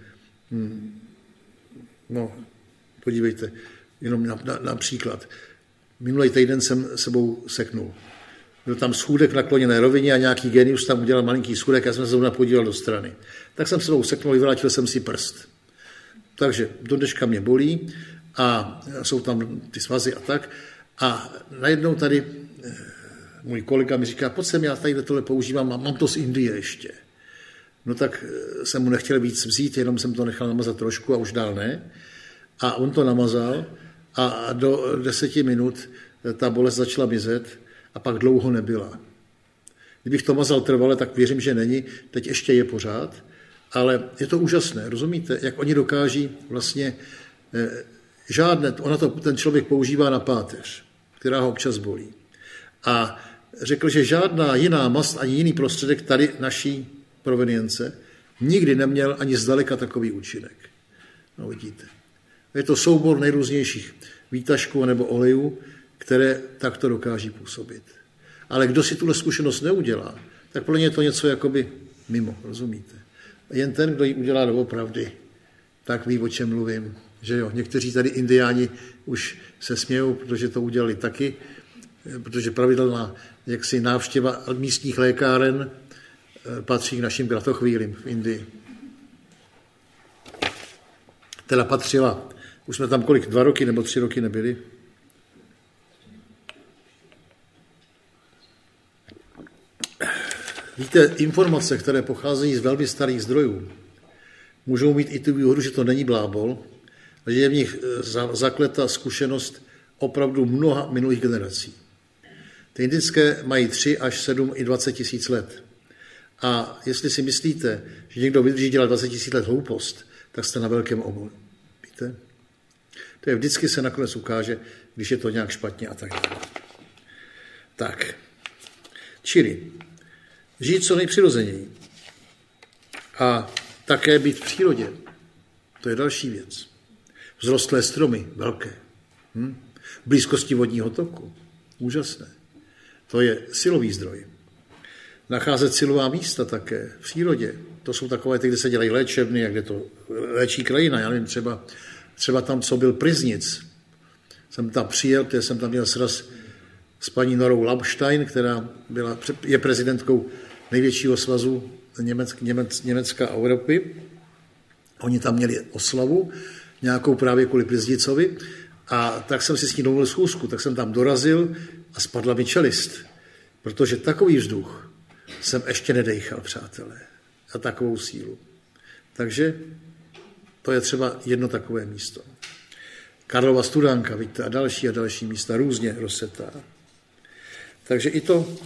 No, podívejte, jenom na, na, například. Minulý týden jsem sebou seknul. Byl tam schůdek v nakloněné rovině a nějaký genius tam udělal malinký schůdek a já jsem se zrovna podíval do strany. Tak jsem sebou seknul, vyvrátil jsem si prst. Takže do dneška mě bolí a jsou tam ty svazy a tak. A najednou tady můj kolega mi říká, pojď sem, já tady tohle používám a mám to z Indie ještě. No tak jsem mu nechtěl víc vzít, jenom jsem to nechal namazat trošku a už dál ne. A on to namazal a do deseti minut ta bolest začala mizet a pak dlouho nebyla. Kdybych to mazal trvale, tak věřím, že není, teď ještě je pořád, ale je to úžasné, rozumíte, jak oni dokáží vlastně eh, žádné, ona to ten člověk používá na páteř, která ho občas bolí. A řekl, že žádná jiná mast ani jiný prostředek tady naší provenience nikdy neměl ani zdaleka takový účinek. No vidíte. Je to soubor nejrůznějších výtažků nebo olejů, které takto dokáží působit. Ale kdo si tuhle zkušenost neudělá, tak pro ně je to něco jakoby mimo, rozumíte? Jen ten, kdo ji udělá doopravdy, tak ví, o čem mluvím. Že jo, někteří tady indiáni už se smějou, protože to udělali taky, protože pravidelná jaksi návštěva místních lékáren patří k našim kratochvílim v Indii. Teda patřila. Už jsme tam kolik, dva roky nebo tři roky nebyli. Víte, informace, které pocházejí z velmi starých zdrojů, můžou mít i tu výhodu, že to není blábol, a že je v nich zakletá zkušenost opravdu mnoha minulých generací. Ty indické mají tři až sedm i dvacet tisíc let. A jestli si myslíte, že někdo vydrží dělat dvacet tisíc let hloupost, tak jste na velkém omylu. Víte? To je vždycky se nakonec ukáže, když je to nějak špatně a tak dále. Tak. Čili žít co nejpřirozeněji. A také být v přírodě. To je další věc. Vzrostlé stromy, velké. Hm? V blízkosti vodního toku. Úžasné. To je silový zdroj. Nacházet silová místa také v přírodě. To jsou takové ty, kde se dělají léčebny, a kde to léčí krajina. Já nevím, třeba, třeba tam, co byl Priznic. Jsem tam přijel, protože jsem tam měl sraz s paní Norou Lampstein, která byla, je prezidentkou největšího svazu Německ, Němec, Německa a Evropy. Oni tam měli oslavu, nějakou právě kvůli Priznicovi. A tak jsem si s ní domluvil schůzku, tak jsem tam dorazil a spadla mi čelist. Protože takový vzduch jsem ještě nedejchal, přátelé. A takovou sílu. Takže to je třeba jedno takové místo. Karlova Studánka, vidíte, a další a další místa, různě rozsetá. Takže i to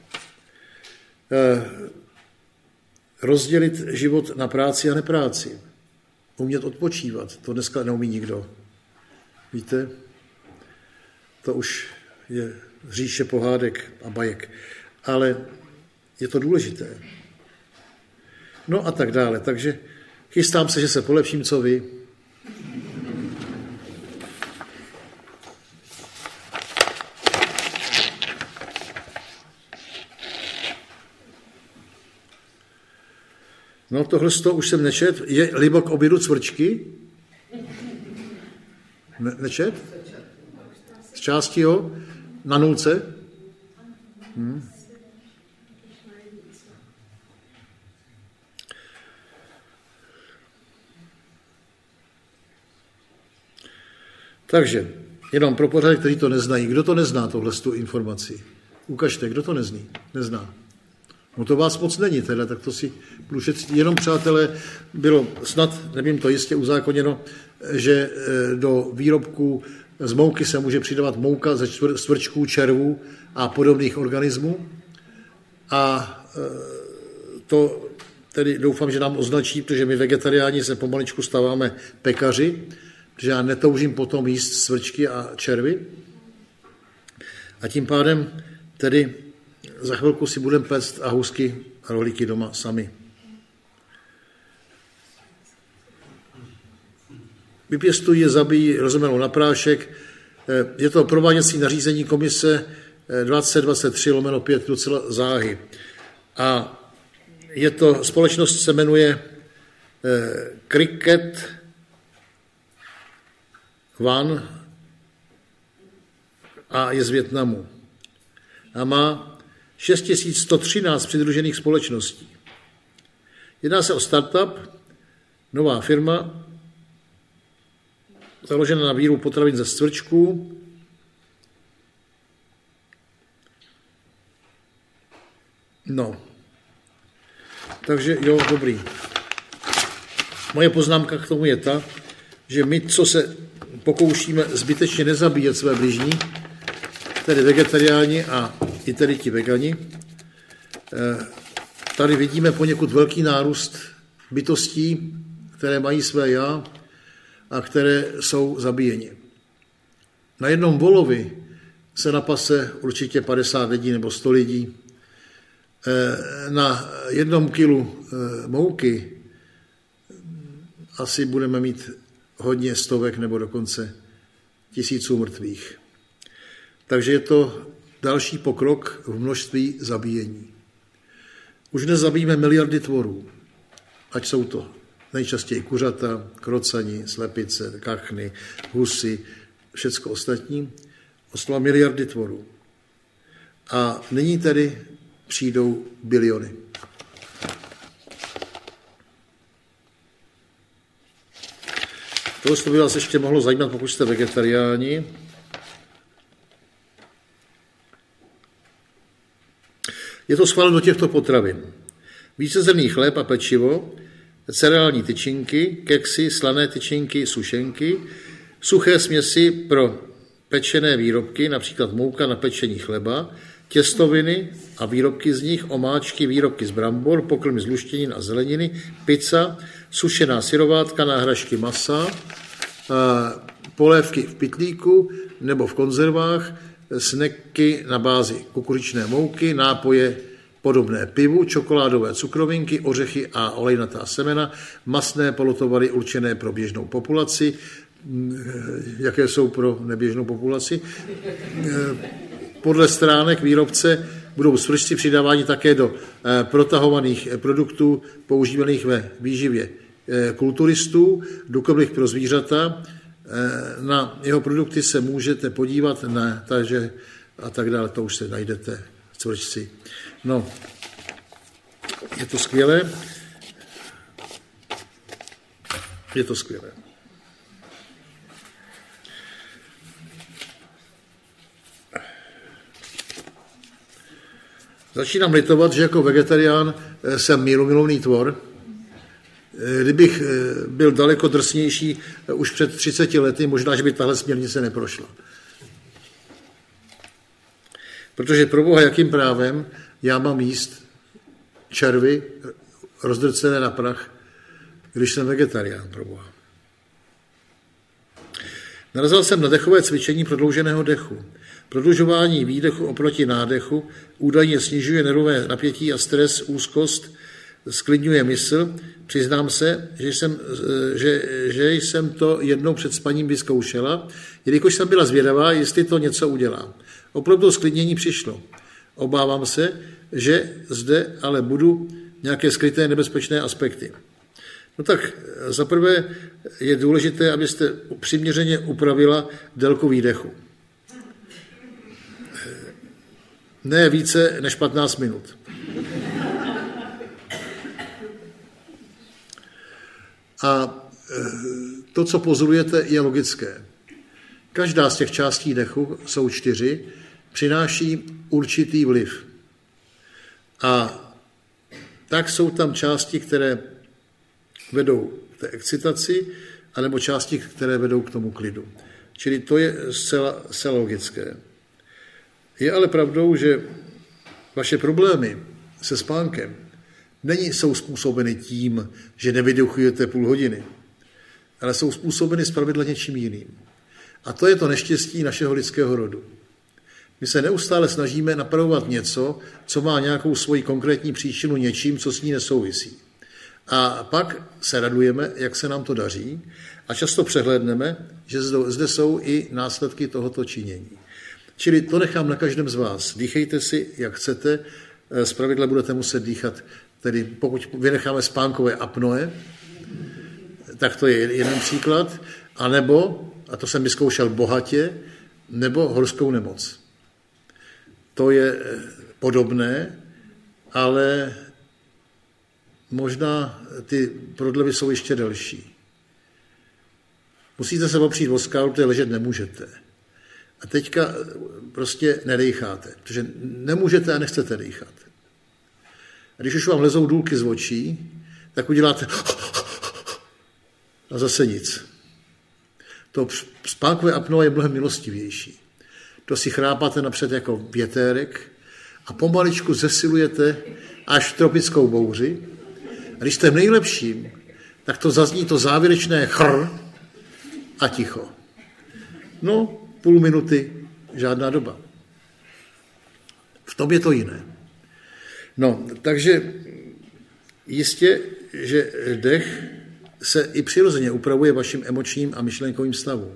eh, rozdělit život na práci a nepráci. Umět odpočívat, to dneska neumí nikdo. Víte, to už je říše pohádek a bajek. Ale je to důležité. No a tak dále. Takže chystám se, že se polepším, co vy. No tohle z toho už jsem nečet. Je libo k obědu cvrčky? Ne, nečet? Z části, jo? Na nulce? Hm. Takže, jenom pro pořádek, kteří to neznají. Kdo to nezná, tohle tu informaci? Ukažte, kdo to nezní? Nezná. No to vás moc není teda, tak to si budu šetřit. Jenom, přátelé, bylo snad, nevím to jistě uzákoněno, že do výrobků z mouky se může přidávat mouka ze cvrčků, červů a podobných organismů. A to tedy doufám, že nám označí, protože my vegetariáni se pomaličku stáváme pekaři, protože já netoužím potom jíst cvrčky a červy. A tím pádem tedy za chvilku si budeme péct a housky a rohlíky doma sami. Vypěstují je, zabijí, rozemelou na prášek. Je to prováděcí nařízení komise dvacet dvacet tři lomeno pět docela záhy. A je to, společnost se jmenuje Cricket One a je z Vietnamu. A má šest tisíc sto třináct přidružených společností. Jedná se o startup, nová firma, založená na výrobu potravin ze cvrčků. No. Takže jo, dobrý. Moje poznámka k tomu je ta, že my, co se pokoušíme zbytečně nezabíjet své bližní, tedy vegetariáni a i tedy ti vegani, tady vidíme poněkud velký nárůst bytostí, které mají své já a které jsou zabíjeni. Na jednom volovi se napase určitě padesát lidí nebo sto lidí. Na jednom kilu mouky asi budeme mít hodně stovek nebo dokonce tisíců mrtvých. Takže je to další pokrok v množství zabíjení. Už dnes zabijíme miliardy tvorů, ať jsou to nejčastěji kuřata, krocani, slepice, kachny, husy, všecko ostatní, oslova miliardy tvorů. A nyní tedy přijdou biliony. Tohle by vás ještě mohlo zajímat, pokud jste vegetariáni. Je to schváleno do těchto potravin. Vícezrnný chléb a pečivo, cereální tyčinky, keksy, slané tyčinky, sušenky, suché směsi pro pečené výrobky, například mouka na pečení chleba, těstoviny a výrobky z nich, omáčky, výrobky z brambor, pokrmy z luštěnin a zeleniny, pizza, sušená syrovátka, náhražky masa, polévky v pytlíku nebo v konzervách, sneky na bázi kukuřičné mouky, nápoje podobné pivu, čokoládové cukrovinky, ořechy a olejnatá semena, masné polotovary určené pro běžnou populaci. Jaké jsou pro neběžnou populaci? Podle stránek výrobce budou smršci přidáváni také do protahovaných produktů používaných ve výživě kulturistů, dukových pro zvířata. Na jeho produkty se můžete podívat, na, takže a tak dále, to už se najdete v cvrčci. No, je to skvělé. Je to skvělé. Začínám litovat, že jako vegetarián jsem mírumilovný tvor. Kdybych byl daleko drsnější už před třiceti lety, možná, že by tahle směrnice neprošla. Protože pro Boha, jakým právem já mám jíst červy rozdrcené na prach, když jsem vegetarián, pro Boha. Narazil jsem na dechové cvičení prodlouženého dechu. Prodlužování výdechu oproti nádechu údajně snižuje nervové napětí a stres, úzkost, sklidňuje mysl. Přiznám se, že jsem, že, že jsem to jednou před spaním vyzkoušela, jelikož jsem byla zvědavá, jestli to něco udělá. Opravdu sklidnění přišlo. Obávám se, že zde ale budu nějaké skryté nebezpečné aspekty. No tak zaprvé je důležité, abyste přiměřeně upravila délku výdechu. Ne více než patnáct minut. A to, co pozorujete, je logické. Každá z těch částí dechu, jsou čtyři, přináší určitý vliv. A tak jsou tam části, které vedou k té excitaci, anebo části, které vedou k tomu klidu. Čili to je zcela, zcela logické. Je ale pravdou, že vaše problémy se spánkem není, jsou způsobeny tím, že nevyduchujete půl hodiny, ale jsou způsobeny zpravidla něčím jiným. A to je to neštěstí našeho lidského rodu. My se neustále snažíme napravovat něco, co má nějakou svoji konkrétní příčinu něčím, co s ní nesouvisí. A pak se radujeme, jak se nám to daří, a často přehlédneme, že zde jsou i následky tohoto činění. Čili to nechám na každém z vás. Dýchejte si, jak chcete, zpravidla budete muset dýchat, tedy pokud vynecháme spánkové apnoe, tak to je jeden příklad, anebo, a to jsem vyzkoušel bohatě, nebo horskou nemoc. To je podobné, ale možná ty prodlevy jsou ještě delší. Musíte se opřít o skálu, protože ležet nemůžete. A teďka prostě nedejcháte, protože nemůžete a nechcete dýchat. A když už vám lezou důlky z očí, tak uděláte a zase nic. To spánkové apnoe je mnohem milostivější. To si chrápáte napřed jako větérek a pomaličku zesilujete až v tropickou bouři. A když jste v nejlepším, tak to zazní to závěrečné chr a ticho. No, půl minuty, žádná doba. tom je to jiné. No, takže jistě, že dech se i přirozeně upravuje vašim emočním a myšlenkovým stavům.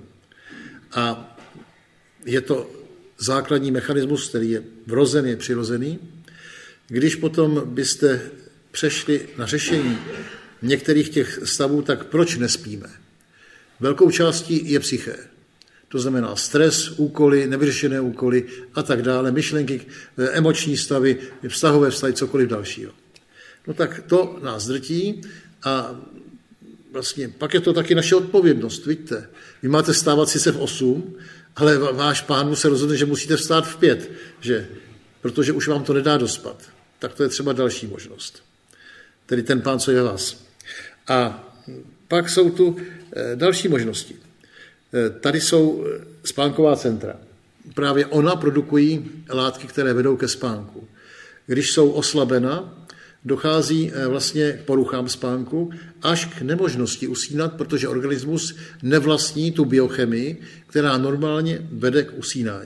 A je to základní mechanismus, který je vrozen, je přirozený. Když potom byste přešli na řešení některých těch stavů, tak proč nespíme? Velkou částí je psyché. To znamená stres, úkoly, nevyřešené úkoly a tak dále, myšlenky, emoční stavy, vztahové vztahy, cokoliv dalšího. No tak to nás drtí a vlastně pak je to taky naše odpovědnost, vidíte. Vy máte stávat sice v osm, ale váš pán se rozhodne, že musíte vstát v pět, že? Protože už vám to nedá dospat. Tak to je třeba další možnost. Tedy ten pán, co je vás. A pak jsou tu další možnosti. Tady jsou spánková centra. Právě ona produkují látky, které vedou ke spánku. Když jsou oslabena, dochází vlastně k poruchám spánku až k nemožnosti usínat, protože organismus nevlastní tu biochemii, která normálně vede k usínání.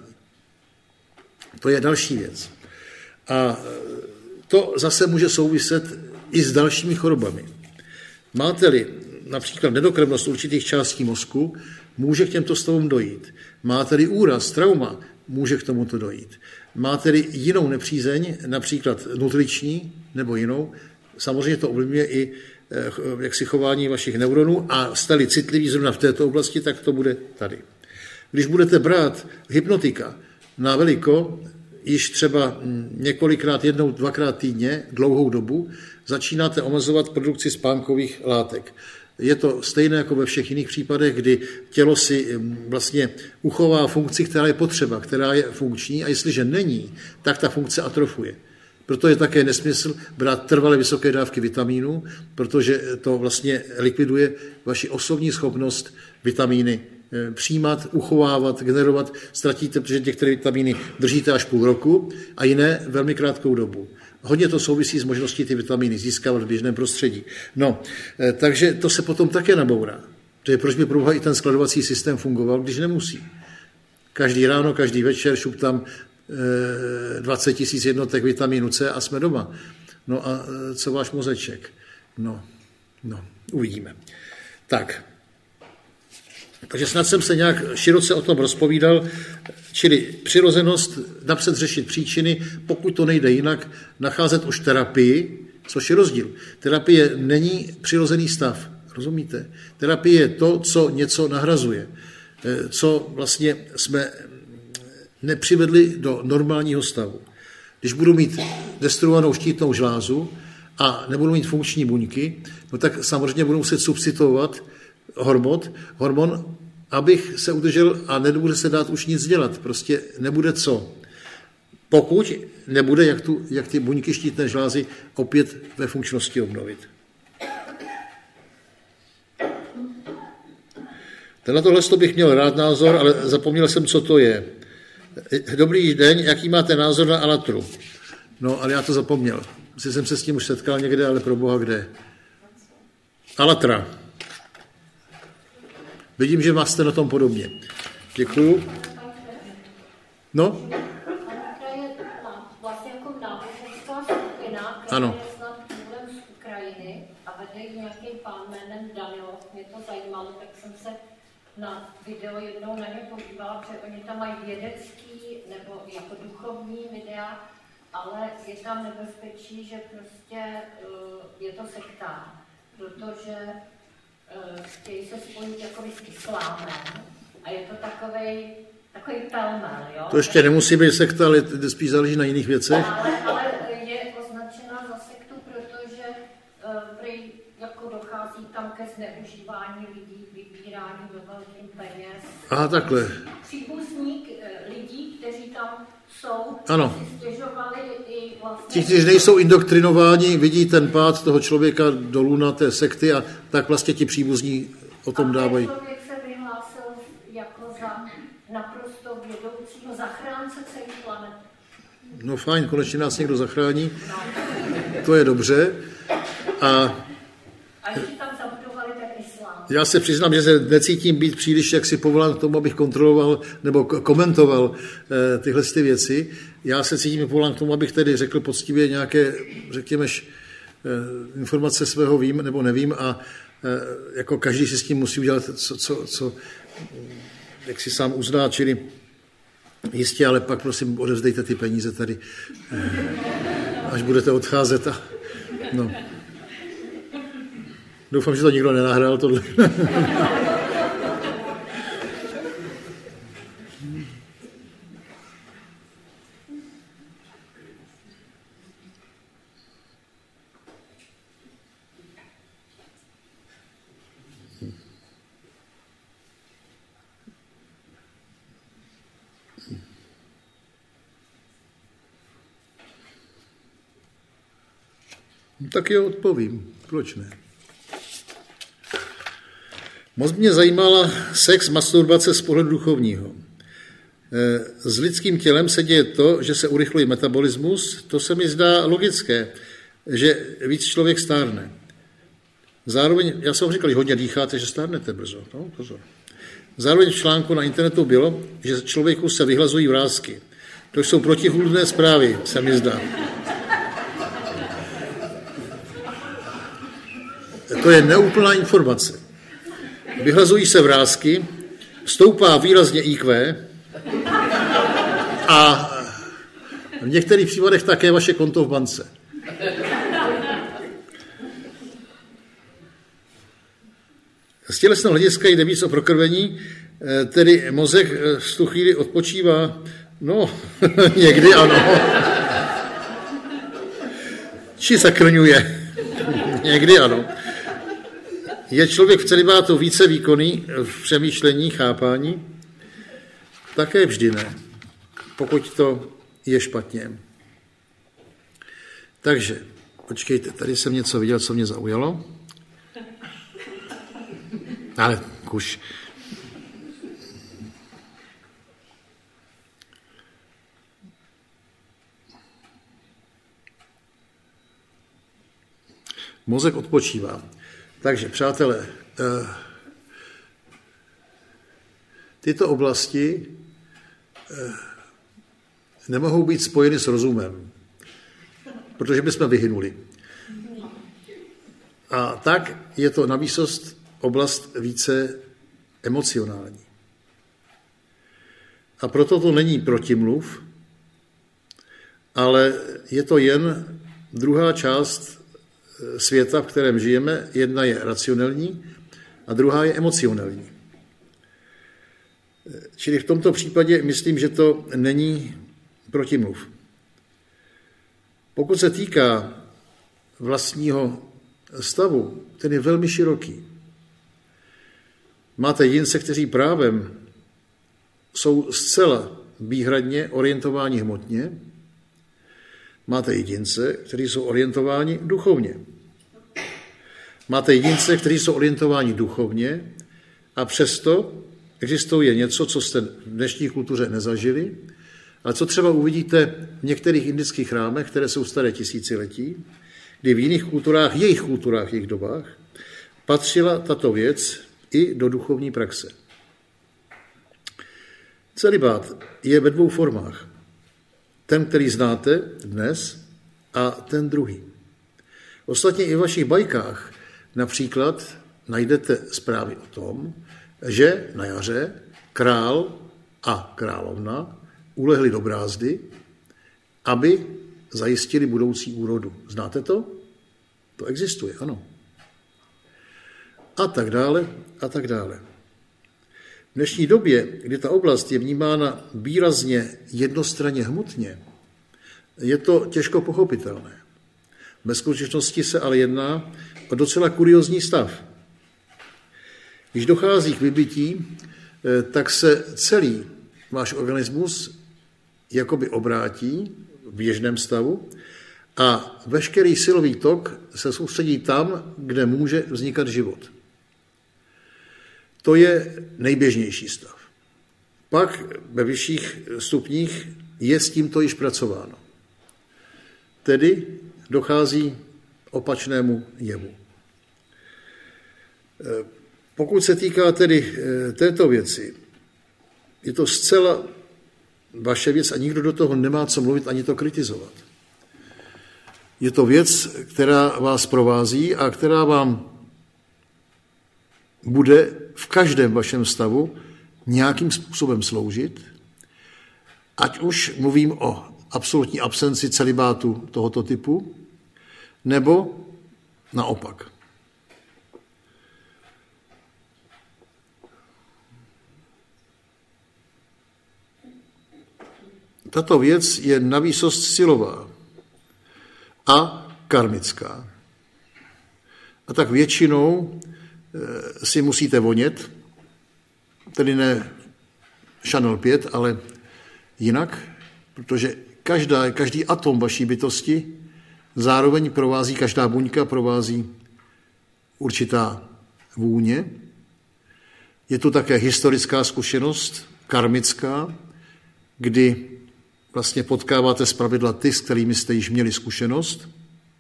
To je další věc. A to zase může souviset i s dalšími chorobami. Máte-li například nedokrevnost určitých částí mozku, může k těmto stavům dojít. Máte-li úraz, trauma, může k tomuto dojít. Máte-li jinou nepřízeň, například nutriční nebo jinou, samozřejmě to ovlivňuje i jaksi chování vašich neuronů a jste-li citliví zrovna v této oblasti, tak to bude tady. Když budete brát hypnotika na veliko, již třeba několikrát, jednou, dvakrát týdně, dlouhou dobu, začínáte omezovat produkci spánkových látek. Je to stejné jako ve všech jiných případech, kdy tělo si vlastně uchová funkci, která je potřeba, která je funkční a jestliže není, tak ta funkce atrofuje. Proto je také nesmysl brát trvale vysoké dávky vitamínů, protože to vlastně likviduje vaši osobní schopnost vitamíny přijímat, uchovávat, generovat. Ztratíte, protože některé vitamíny držíte až půl roku a jiné velmi krátkou dobu. Hodně to souvisí s možností ty vitamíny získávat v běžném prostředí. No, takže to se potom také nabourá. To je, proč by proboha i ten skladovací systém fungoval, když nemusí. Každý ráno, každý večer šup tam dvacet tisíc jednotek vitamínu C a jsme doma. No a co váš mozeček? No, no, uvidíme. Tak, takže snad jsem se nějak široce o tom rozpovídal, čili přirozenost, napřed řešit příčiny, pokud to nejde jinak, nacházet už terapii, což je rozdíl. Terapie není přirozený stav, rozumíte? Terapie je to, co něco nahrazuje, co vlastně jsme nepřivedli do normálního stavu. Když budu mít destruovanou štítnou žlázu a nebudu mít funkční buňky, no tak samozřejmě budu muset substituovat hormon, hormon, abych se udržel a nebude se dát už nic dělat. Prostě nebude co. Pokud nebude, jak, tu, jak ty buňky štítné žlázy opět ve funkčnosti obnovit. Na tohle bych měl rád názor, ale zapomněl jsem, co to je. Dobrý den, jaký máte názor na alatru? No, ale já to zapomněl. Myslím, jsem se s tím už setkal někde, ale pro boha kde. Alatra. Vidím, že máte na tom podobně. Děkuju. No? Alatra je vlastně jako náboženská skupina, která ano. je snad původem z Ukrajiny a vede ji nějaký pán jménem Danilov. Mě to zajímalo, tak jsem se na video jednou na ně podívala, protože oni tam mají vědecký nebo jako duchovní videa, ale je tam nebezpečí, že prostě uh, je to sekta, protože uh, chtějí se spojit jakoby s islámem a je to takovej, takový pelmel, jo? To ještě nemusí být sekta, ale spíš záleží na jiných věcech. Ale, ale je označena za sektu, protože uh, prý jako dochází tam ke zneužívání lidí, vybírání do velkých peněz. Aha, takhle. Příbuzník lidí, kteří tam jsou, ano. si stěžovali i vlastně... Ti, kteří nejsou indoktrinováni, vidí ten pád toho člověka dolů na té sekty a tak vlastně ti příbuzní o tom dávají. A ten člověk se vyhlásil jako za naprosto vědoucího zachránce celé planety. No fajn, konečně nás někdo zachrání. No. To je dobře. A... A ještě tam zabudovali ten islám. já se přiznám, že se necítím být příliš jaksi povolán k tomu, abych kontroloval nebo komentoval eh, tyhle ty věci. Já se cítím povolán k tomu, abych tedy řekl poctivě nějaké, řekněme, eh, informace svého vím nebo nevím a eh, jako každý si s tím musí udělat, co, co, co jak si sám uzná, čili jistě, ale pak prosím odevzdejte ty peníze tady, eh, až budete odcházet. A, no. Doufám, že to nikdo nenahrál, tohle. Tak jo, odpovím. Proč ne? Moc mě zajímala sex, masturbace z pohledu duchovního. S lidským tělem se děje to, že se urychluje metabolismus, to se mi zdá logické, že víc člověk stárne. Zároveň, já jsem vám říkal, že hodně dýcháte, že stárnete brzo. No, pozor. Zároveň v článku na internetu bylo, že člověku se vyhlazují vrásky. To jsou protihůdné zprávy, se mi zdá. To je neúplná informace. Vyhlazují se vrásky, stoupá výrazně í kvé a v některých případech také vaše konto v bance. Z tělesného hlediska jde víc o prokrvení, tedy mozek v tu chvíli odpočívá, no, někdy ano, či zakrňuje, někdy ano. Je člověk v celibátu více výkonný v přemýšlení, chápání? Také vždy ne, pokud to je špatně. Takže, počkejte, tady jsem něco viděl, co mě zaujalo. Ale už. Mozek odpočívá. Takže, přátelé, tyto oblasti nemohou být spojeny s rozumem, protože bychom vyhynuli. A tak je to navýsost oblast více emocionální. A proto to není protimluv, ale je to jen druhá část světa, v kterém žijeme. Jedna je racionální a druhá je emocionální. Čili v tomto případě myslím, že to není protimluv. Pokud se týká vlastního stavu, ten je velmi široký. Máte jedince, kteří právem jsou zcela výhradně orientováni hmotně. Máte jedince, kteří jsou orientováni duchovně. Máte jedince, kteří jsou orientováni duchovně a přesto existuje něco, co jste v dnešní kultuře nezažili, ale co třeba uvidíte v některých indických chrámech, které jsou staré tisíciletí, kdy v jiných kulturách, jejich kulturách, jejich dobách, patřila tato věc i do duchovní praxe. Celibát je ve dvou formách. Ten, který znáte dnes, a ten druhý. Ostatně i v vašich bajkách například najdete zprávy o tom, že na jaře král a královna ulehli do brázdy, aby zajistili budoucí úrodu. Znáte to? To existuje, ano. A tak dále, a tak dále. V dnešní době, kdy ta oblast je vnímána výrazně jednostranně hmotně, je to těžko pochopitelné. Ve skutečnosti se ale jedná o docela kuriózní stav. Když dochází k vybití, tak se celý váš organismus jakoby obrátí v běžném stavu a veškerý silový tok se soustředí tam, kde může vznikat život. To je nejběžnější stav. Pak ve vyšších stupních je s tímto již pracováno. Tedy dochází k opačnému jevu. Pokud se týká tedy této věci, je to zcela vaše věc a nikdo do toho nemá co mluvit ani to kritizovat. Je to věc, která vás provází a která vám bude v každém vašem stavu nějakým způsobem sloužit, ať už mluvím o absolutní absenci celibátu tohoto typu, nebo naopak. Tato věc je navýsost silová a karmická. A tak většinou si musíte vonět, tedy ne Chanel pět, ale jinak, protože každá, každý atom vaší bytosti zároveň provází, každá buňka provází určitá vůně. Je tu také historická zkušenost, karmická, kdy vlastně potkáváte zpravidla ty, s kterými jste již měli zkušenost.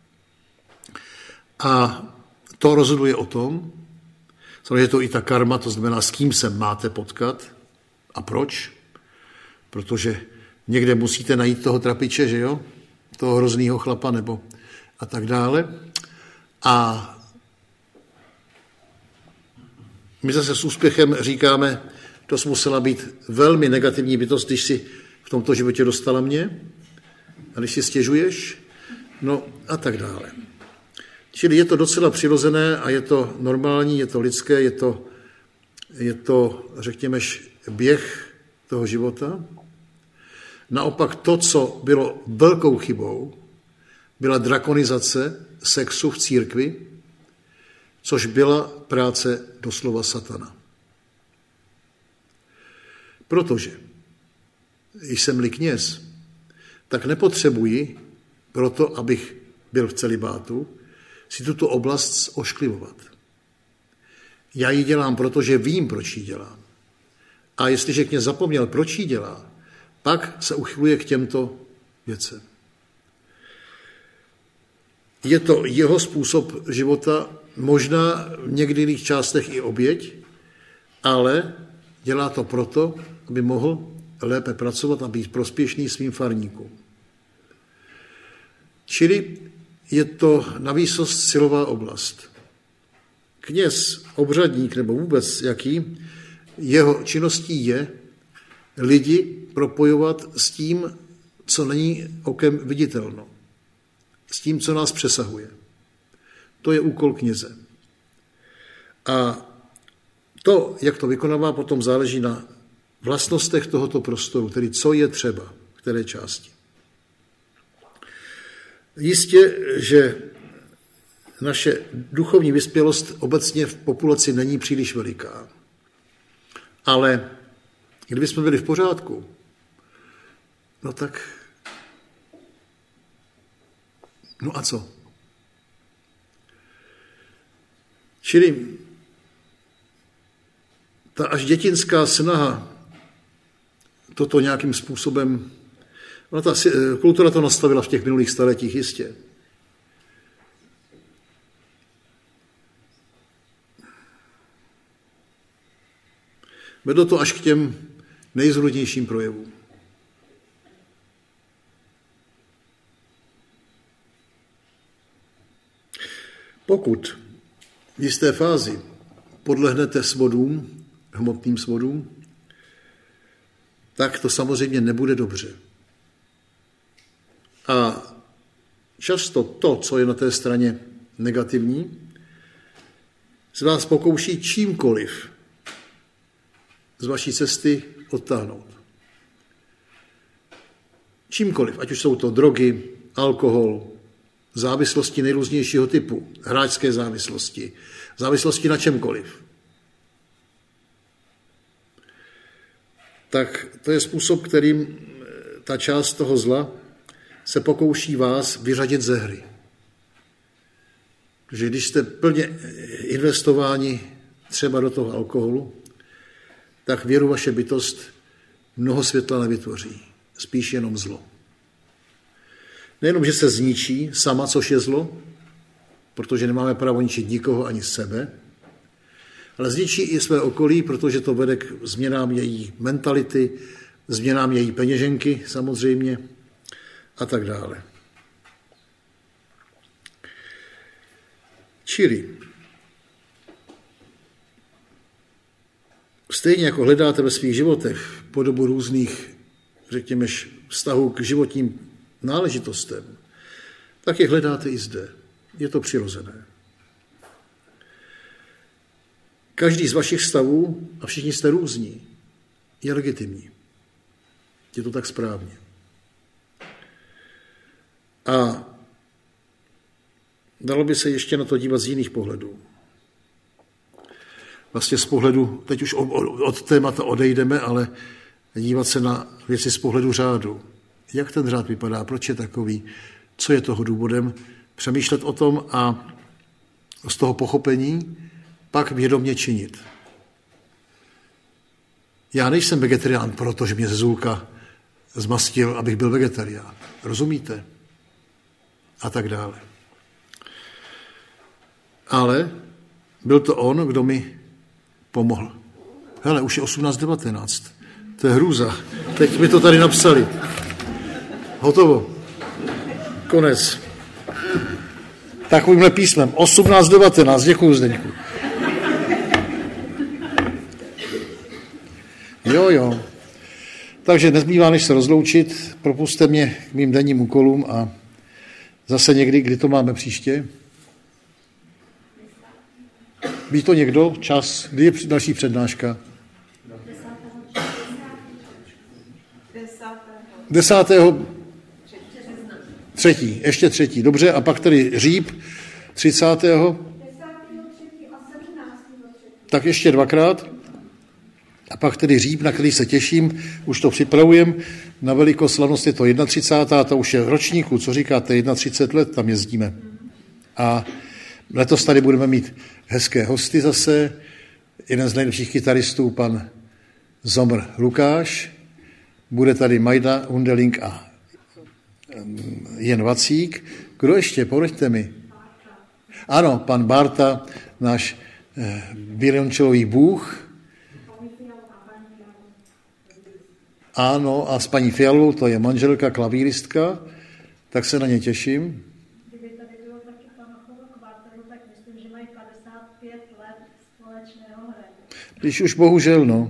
A to rozhoduje o tom, samozřejmě je to i ta karma, to znamená, s kým se máte potkat a proč. Protože někde musíte najít toho trapiče, že jo? Toho hroznýho chlapa nebo a tak dále. A my zase s úspěchem říkáme, to musela být velmi negativní bytost, když si v tomto životě dostala mě, a když si stěžuješ, no a tak dále. Čili je to docela přirozené a je to normální, je to lidské, je to, je to řekněme, běh toho života. Naopak to, co bylo velkou chybou, byla drakonizace sexu v církvi, což byla práce doslova satana. Protože jsem-li kněz, tak nepotřebuji proto, abych byl v celibátu, si tuto oblast ošklivovat. Já ji dělám, protože vím, proč ji dělám. A jestliže kněz zapomněl, proč ji dělá, pak se uchyluje k těmto věcem. Je to jeho způsob života, možná v některých částech i oběť, ale dělá to proto, aby mohl lépe pracovat a být prospěšný svým farníkům. Čili je to navýsost silová oblast. Kněz, obřadník nebo vůbec jaký, jeho činností je lidi propojovat s tím, co není okem viditelno. S tím, co nás přesahuje. To je úkol kněze. A to, jak to vykonává, potom záleží na vlastnostech tohoto prostoru, tedy co je třeba, v které části. Jistě, že naše duchovní vyspělost obecně v populaci není příliš veliká. Ale kdybychom byli v pořádku, no tak no a co? Čili ta až dětinská snaha toto nějakým způsobem, no ta kultura to nastavila v těch minulých staletích jistě. Vedlo to až k těm nejzrůdnějším projevům. Pokud v jisté fázi podlehnete svodům, hmotným svodům, tak to samozřejmě nebude dobře. A často to, co je na té straně negativní, z vás pokouší čímkoliv z vaší cesty odtáhnout. Čímkoliv, ať už jsou to drogy, alkohol, závislosti nejrůznějšího typu, hráčské závislosti, závislosti na čemkoliv. Tak to je způsob, kterým ta část toho zla se pokouší vás vyřadit ze hry. Protože když jste plně investováni třeba do toho alkoholu, tak věru vaše bytost mnoho světla nevytvoří, spíš jenom zlo. Nejenom, že se zničí sama, což je zlo, protože nemáme právo ničit nikoho ani sebe, ale zničí i své okolí, protože to vede k změnám její mentality, změnám její peněženky samozřejmě a tak dále. Čili stejně jako hledáte ve svých životech podobu různých, řekněme, vztahů k životním náležitostem, tak je hledáte i zde. Je to přirozené. Každý z vašich stavů, a všichni jste různí, je legitimní. Je to tak správně. A dalo by se ještě na to dívat z jiných pohledů. Vlastně z pohledu, teď už od témata odejdeme, ale dívat se na věci z pohledu řádu. Jak ten řád vypadá, proč je takový, co je toho důvodem, přemýšlet o tom a z toho pochopení pak vědomě činit. Já nejsem vegetarián, protože mě Zezulka zmastil, abych byl vegetarián. Rozumíte? A tak dále. Ale byl to on, kdo mi pomohl. Hele, už je osmnáct devatenáct. To je hrůza. Teď mi to tady napsali. Hotovo. Konec. Takovýmhle písmem. osmnáct devatenáct. Děkuju, Zdeňku. Jo, jo. Takže nezbývá, než se rozloučit. Propuste mě k mým denním úkolům a zase někdy, kdy to máme příště. Ví to někdo? Čas? Kdy je další přednáška? Desátého. Třetí. Ještě třetí. Dobře. A pak tady Říp. Třicátého. Tak ještě dvakrát. A pak tedy Říp, na který se těším. Už to připravujem. Na velikost slavnost je to třicátá jedna. To už je v ročníku. Co říkáte? třicet jedna let tam jezdíme. A letos tady budeme mít hezké hosty zase. Jeden z nejlepších kytaristů, pan Zomr Lukáš. Bude tady Majda Hundeling a Jen Vacík. Kdo ještě? Poraďte mi. Ano, pan Barta, náš eh, violončelový bůh. Ano, a s paní Fialovou, to je manželka, klavíristka, tak se na ně těším. Kdyby tady bylo taky Panochovo kvarteru, tak myslím, že mají padesát pět let společného hraní. Když už bohužel, no.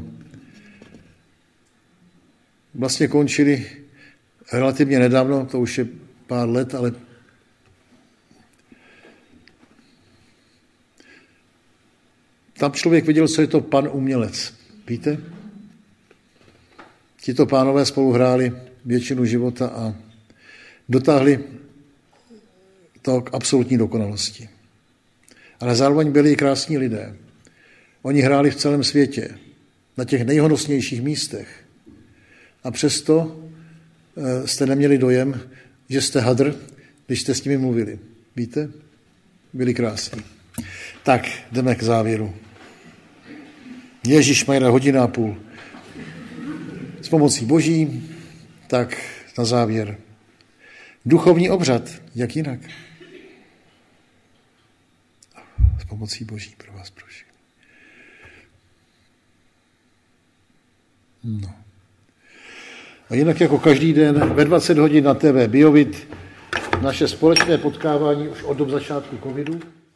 Vlastně končili relativně nedávno, to už je pár let, ale tam člověk viděl, co je to pan umělec. Víte? Tito pánové spolu hráli většinu života a dotáhli to k absolutní dokonalosti. Ale zároveň byli i krásní lidé. Oni hráli v celém světě, na těch nejhonosnějších místech. A přesto jste neměli dojem, že jste hadr, když jste s nimi mluvili. Víte? Byli krásní. Tak, jdeme k závěru. Ježišmarja, hodina a půl. S pomocí Boží, tak na závěr. Duchovní obřad, jak jinak? S pomocí Boží pro vás, pro všechny. No. A jinak jako každý den ve dvacet hodin na T V Biovit naše společné potkávání už od dob začátku covidu.